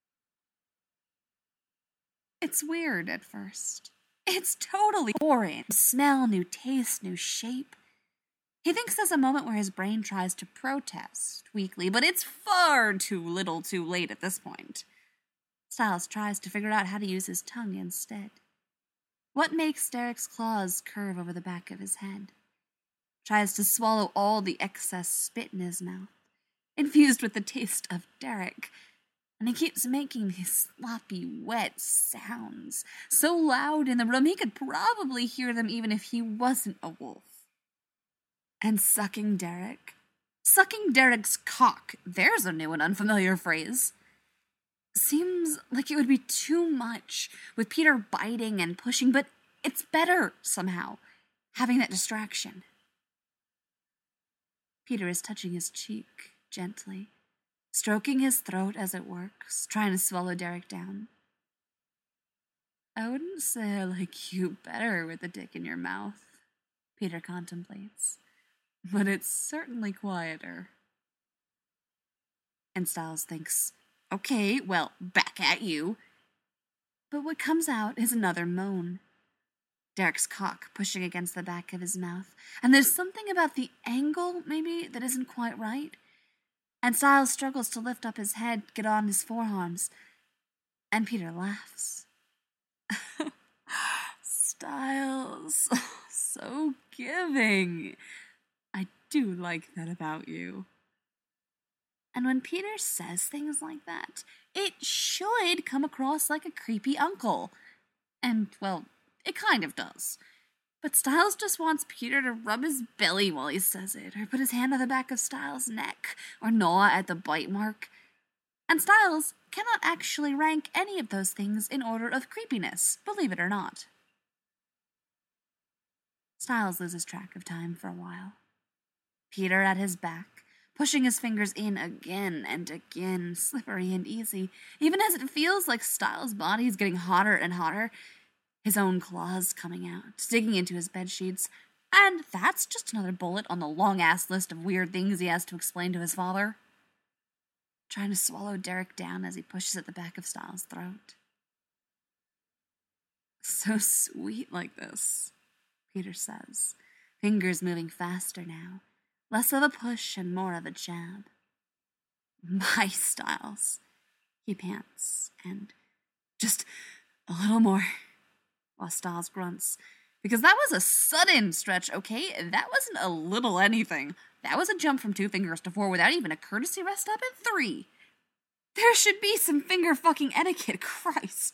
It's weird at first. It's totally boring. Smell, new taste, new shape. He thinks there's a moment where his brain tries to protest weakly, but it's far too little too late at this point. Styles tries to figure out how to use his tongue instead. What makes Derek's claws curve over the back of his head? Tries to swallow all the excess spit in his mouth, infused with the taste of Derek. And he keeps making these sloppy, wet sounds, so loud in the room he could probably hear them even if he wasn't a wolf. And sucking Derek. Sucking Derek's cock. There's a new and unfamiliar phrase. Seems like it would be too much, with Peter biting and pushing, but it's better, somehow, having that distraction. Peter is touching his cheek, gently, stroking his throat as it works, trying to swallow Derek down. I wouldn't say I like you better with a dick in your mouth, Peter contemplates. But it's certainly quieter. And Styles thinks, okay, well, back at you. But what comes out is another moan. Derek's cock pushing against the back of his mouth, and there's something about the angle, maybe, that isn't quite right. and Styles struggles to lift up his head, get on his forearms, and Peter laughs. Styles, so giving. I do like that about you. And when Peter says things like that, it should come across like a creepy uncle. And, well, it kind of does. But Styles just wants Peter to rub his belly while he says it, or put his hand on the back of Styles' neck, or gnaw at the bite mark. And Styles cannot actually rank any of those things in order of creepiness, believe it or not. Styles loses track of time for a while. Peter at his back, pushing his fingers in again and again, slippery and easy, even as it feels like Styles' body is getting hotter and hotter, his own claws coming out, digging into his bedsheets, and that's just another bullet on the long-ass list of weird things he has to explain to his father. Trying to swallow Derek down as he pushes at the back of Styles' throat. So sweet like this, Peter says, fingers moving faster now, less of a push and more of a jab. My Styles, he pants, and just a little more, while Styles grunts, because that was a sudden stretch, okay? That wasn't a little anything. That was a jump from two fingers to four without even a courtesy rest up at three. There should be some finger fucking etiquette, Christ.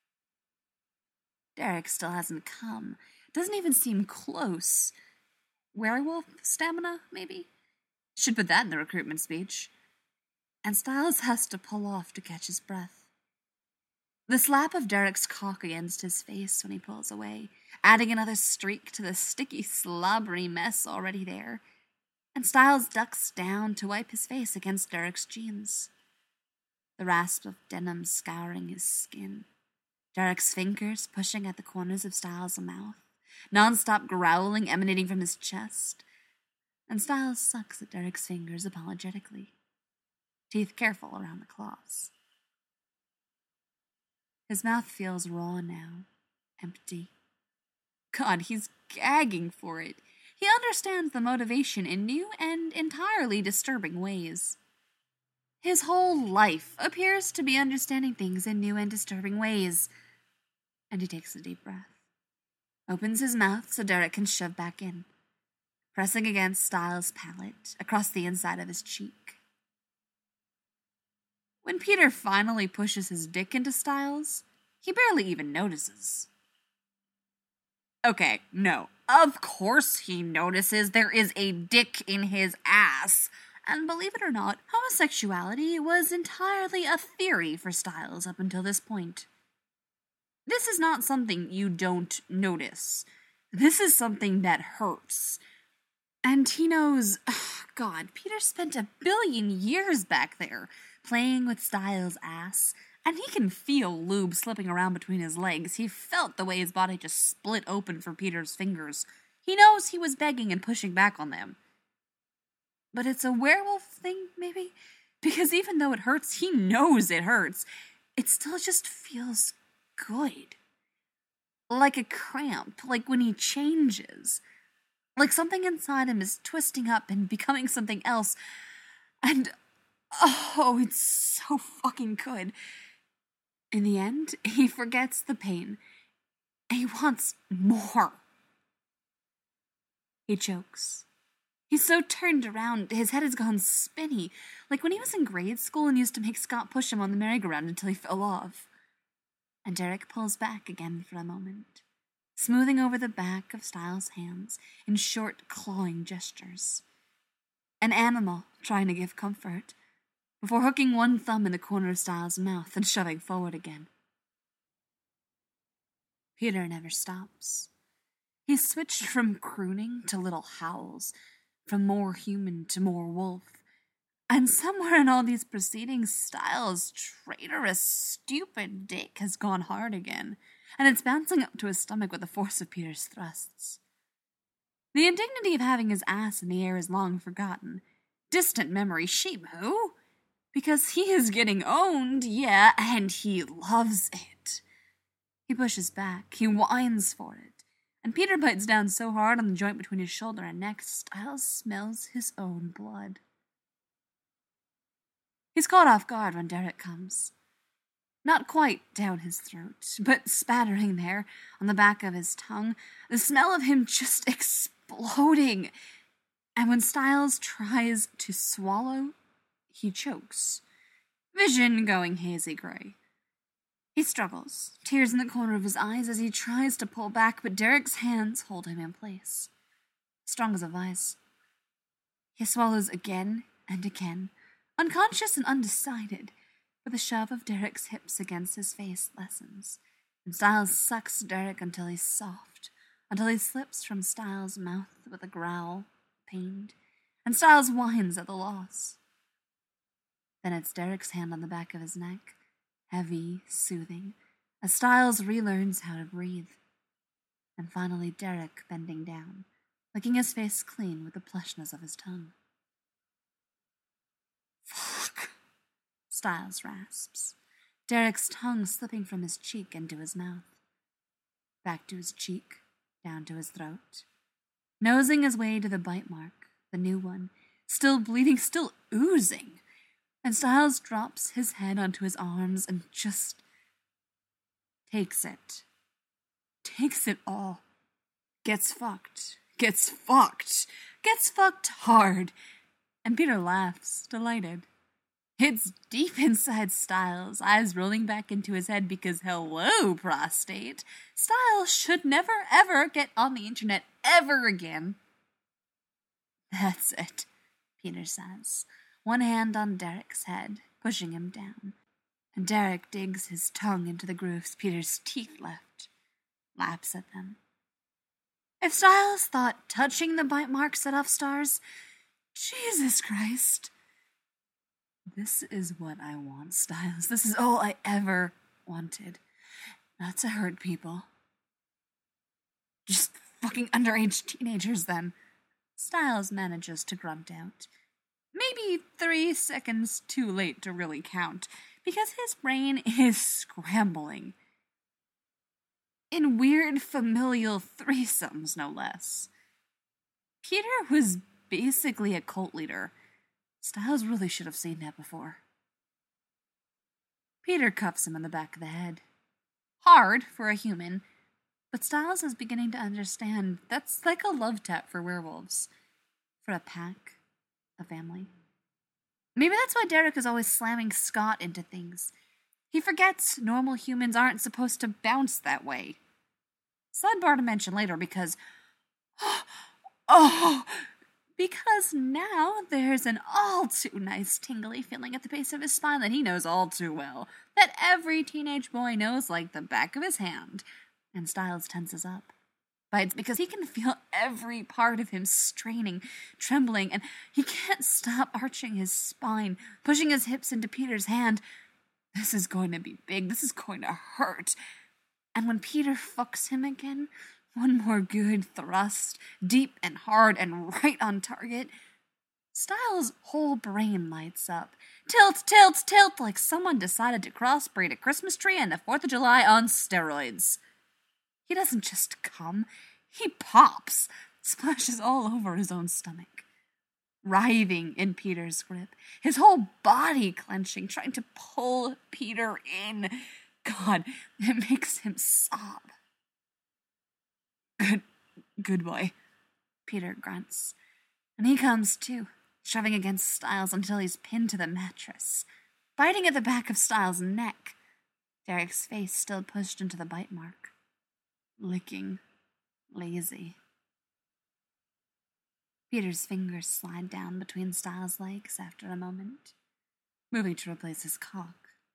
Derek still hasn't come. Doesn't even seem close. Werewolf stamina, maybe? Should put that in the recruitment speech. And Styles has to pull off to catch his breath. The slap of Derek's cock against his face when he pulls away, adding another streak to the sticky, slobbery mess already there. And Styles ducks down to wipe his face against Derek's jeans. The rasp of denim scouring his skin. Derek's fingers pushing at the corners of Styles' mouth. Non-stop growling emanating from his chest. And Styles sucks at Derek's fingers apologetically. Teeth careful around the claws. His mouth feels raw now, empty. God, he's gagging for it. He understands the motivation in new and entirely disturbing ways. His whole life appears to be understanding things in new and disturbing ways. And he takes a deep breath. Opens his mouth so Derek can shove back in, pressing against Styles' palate across the inside of his cheek. When Peter finally pushes his dick into Styles, he barely even notices. Okay, no, of course he notices there is a dick in his ass. And believe it or not, homosexuality was entirely a theory for Styles up until this point. This is not something you don't notice. This is something that hurts. And he knows, oh God, Peter spent a billion years back there, playing with Styles' ass, and he can feel lube slipping around between his legs. He felt the way his body just split open for Peter's fingers. He knows he was begging and pushing back on them. But it's a werewolf thing, maybe? Because even though it hurts, he knows it hurts. It still just feels good. Like a cramp, like when he changes. Like something inside him is twisting up and becoming something else. And, oh, it's so fucking good. In the end, he forgets the pain. He wants more. He chokes. He's so turned around, his head has gone spinny, like when he was in grade school and used to make Scott push him on the merry-go-round until he fell off. And Derek pulls back again for a moment, smoothing over the back of Styles' hands in short, clawing gestures. An animal trying to give comfort, before hooking one thumb in the corner of Styles' mouth and shoving forward again. Peter never stops. He's switched from crooning to little howls, from more human to more wolf. And somewhere in all these proceedings, Styles' traitorous, stupid dick has gone hard again, and it's bouncing up to his stomach with the force of Peter's thrusts. The indignity of having his ass in the air is long forgotten. Distant memory, sheep-hoo! Because he is getting owned, yeah, and he loves it. He pushes back, he whines for it. And Peter bites down so hard on the joint between his shoulder and neck, Styles smells his own blood. He's caught off guard when Derek comes. Not quite down his throat, but spattering there on the back of his tongue, the smell of him just exploding. And when Styles tries to swallow, he chokes, vision going hazy gray. He struggles, tears in the corner of his eyes as he tries to pull back, but Derek's hands hold him in place, strong as a vice. He swallows again and again, unconscious and undecided, but the shove of Derek's hips against his face lessens, and Styles sucks Derek until he's soft, until he slips from Styles' mouth with a growl, pained, and Styles whines at the loss. Then it's Derek's hand on the back of his neck, heavy, soothing, as Styles relearns how to breathe. And finally Derek bending down, licking his face clean with the plushness of his tongue. Fuck, Styles rasps, Derek's tongue slipping from his cheek into his mouth. Back to his cheek, down to his throat, nosing his way to the bite mark, the new one, still bleeding, still oozing. And Styles drops his head onto his arms and just takes it. Takes it all. Gets fucked. Gets fucked. Gets fucked hard. And Peter laughs, delighted. It's deep inside Styles, eyes rolling back into his head because, hello, prostate, Styles should never, ever get on the internet ever again. That's it, Peter says, one hand on Derek's head, pushing him down. And Derek digs his tongue into the grooves Peter's teeth left, laps at them. If Styles thought touching the bite mark set off stars, Jesus Christ. This is what I want, Styles. This is all I ever wanted. Not to hurt people. Just fucking underage teenagers, then. Styles manages to grunt out. Maybe three seconds too late to really count, because his brain is scrambling. In weird familial threesomes, no less. Peter was basically a cult leader. Styles really should have seen that before. Peter cuffs him on the back of the head. Hard for a human, but Styles is beginning to understand that's like a love tap for werewolves. For a pack, a family. Maybe that's why Derek is always slamming Scott into things. He forgets normal humans aren't supposed to bounce that way. Sidebar to mention later because... Oh, oh, because now there's an all too nice tingly feeling at the base of his spine that he knows all too well, that every teenage boy knows like the back of his hand. And Styles tenses up. But it's because he can feel every part of him straining, trembling, and he can't stop arching his spine, pushing his hips into Peter's hand. This is going to be big. This is going to hurt. And when Peter fucks him again, one more good thrust, deep and hard and right on target, Styles' whole brain lights up. Tilt, tilt, tilt, like someone decided to crossbreed a Christmas tree and the fourth of July on steroids. He doesn't just come, he pops, splashes all over his own stomach. Writhing in Peter's grip, his whole body clenching, trying to pull Peter in. God, it makes him sob. Good, good boy, Peter grunts. And he comes too, shoving against Styles until he's pinned to the mattress, biting at the back of Styles' neck, Derek's face still pushed into the bite mark. Licking, lazy. Peter's fingers slide down between Styles' legs after a moment, moving to replace his cock.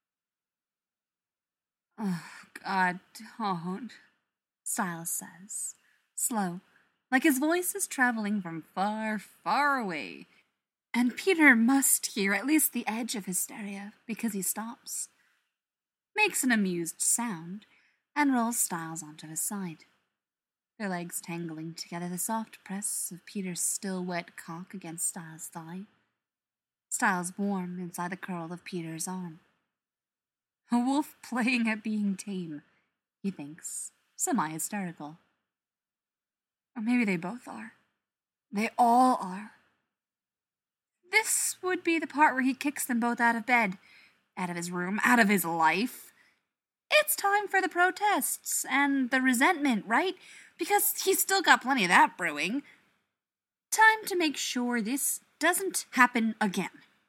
Oh, God, don't, Styles says, slow, like his voice is traveling from far, far away, and Peter must hear at least the edge of hysteria because he stops, makes an amused sound, and rolls Styles onto his side. Their legs tangling together, the soft press of Peter's still wet cock against Styles' thigh. Styles warm inside the curl of Peter's arm. A wolf playing at being tame, he thinks, semi-hysterical. Or maybe they both are. They all are. This would be the part where he kicks them both out of bed, out of his room, out of his life. It's time for the protests and the resentment, right? Because he's still got plenty of that brewing. Time to make sure this doesn't happen again.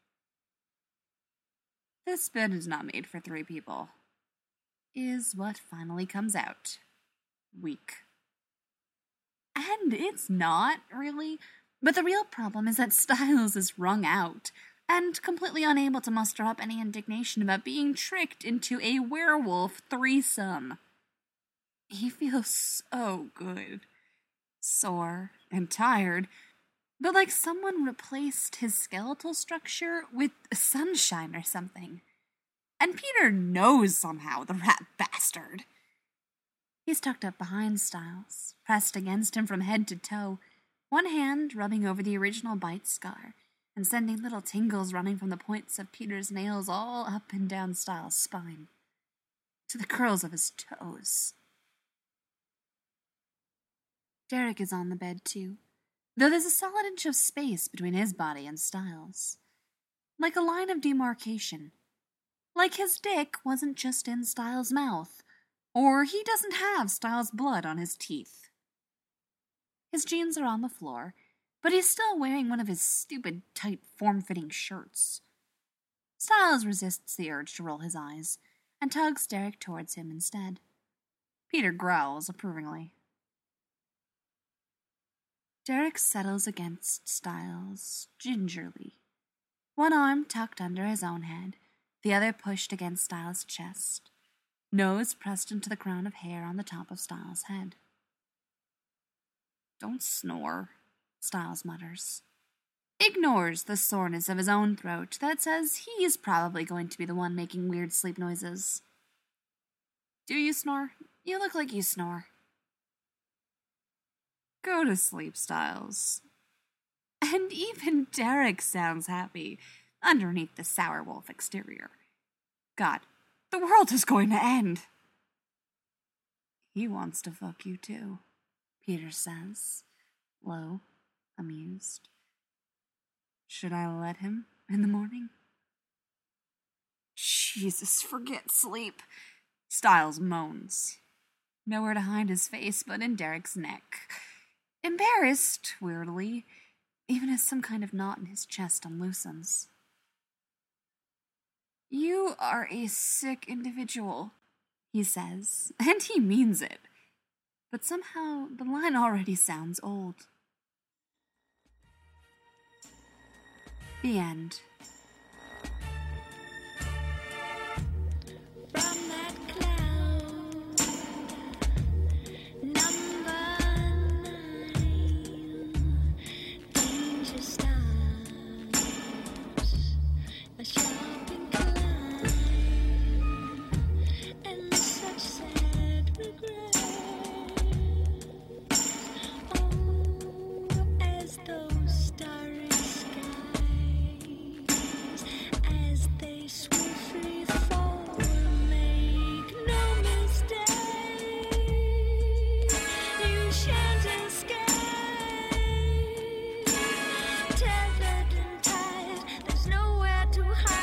This bed is not made for three people, is what finally comes out. Weak. And it's not, really. But the real problem is that Styles is wrung out and completely unable to muster up any indignation about being tricked into a werewolf threesome. He feels so good, sore and tired, but like someone replaced his skeletal structure with sunshine or something. And Peter knows somehow, the rat bastard. He's tucked up behind Styles, pressed against him from head to toe, one hand rubbing over the original bite scar, and sending little tingles running from the points of Peter's nails all up and down Styles' spine, to the curls of his toes. Derek is on the bed, too, though there's a solid inch of space between his body and Styles. Like a line of demarcation. Like his dick wasn't just in Styles' mouth, or he doesn't have Styles' blood on his teeth. His jeans are on the floor, but he's still wearing one of his stupid, tight, form-fitting shirts. Styles resists the urge to roll his eyes, and tugs Derek towards him instead. Peter growls approvingly. Derek settles against Styles, gingerly, one arm tucked under his own head, the other pushed against Styles' chest, nose pressed into the crown of hair on the top of Styles' head. "Don't snore," Styles mutters. Ignores the soreness of his own throat that says he's probably going to be the one making weird sleep noises. "Do you snore? You look like you snore." "Go to sleep, Styles." And even Derek sounds happy underneath the sour wolf exterior. God, the world is going to end. "He wants to fuck you too," Peter says, low, amused. "Should I let him in the morning?" "Jesus, forget sleep," Styles moans. Nowhere to hide his face but in Derek's neck. Embarrassed, weirdly, even as some kind of knot in his chest unloosens. "You are a sick individual," he says, and he means it. But somehow the line already sounds old. The end. From that cloud, number nine, danger stars, a sharp incline, and such sad regret. Oh, as those starry skies, as they swiftly fall, make no mistake, you shan't escape. Tethered and tied, there's nowhere to hide.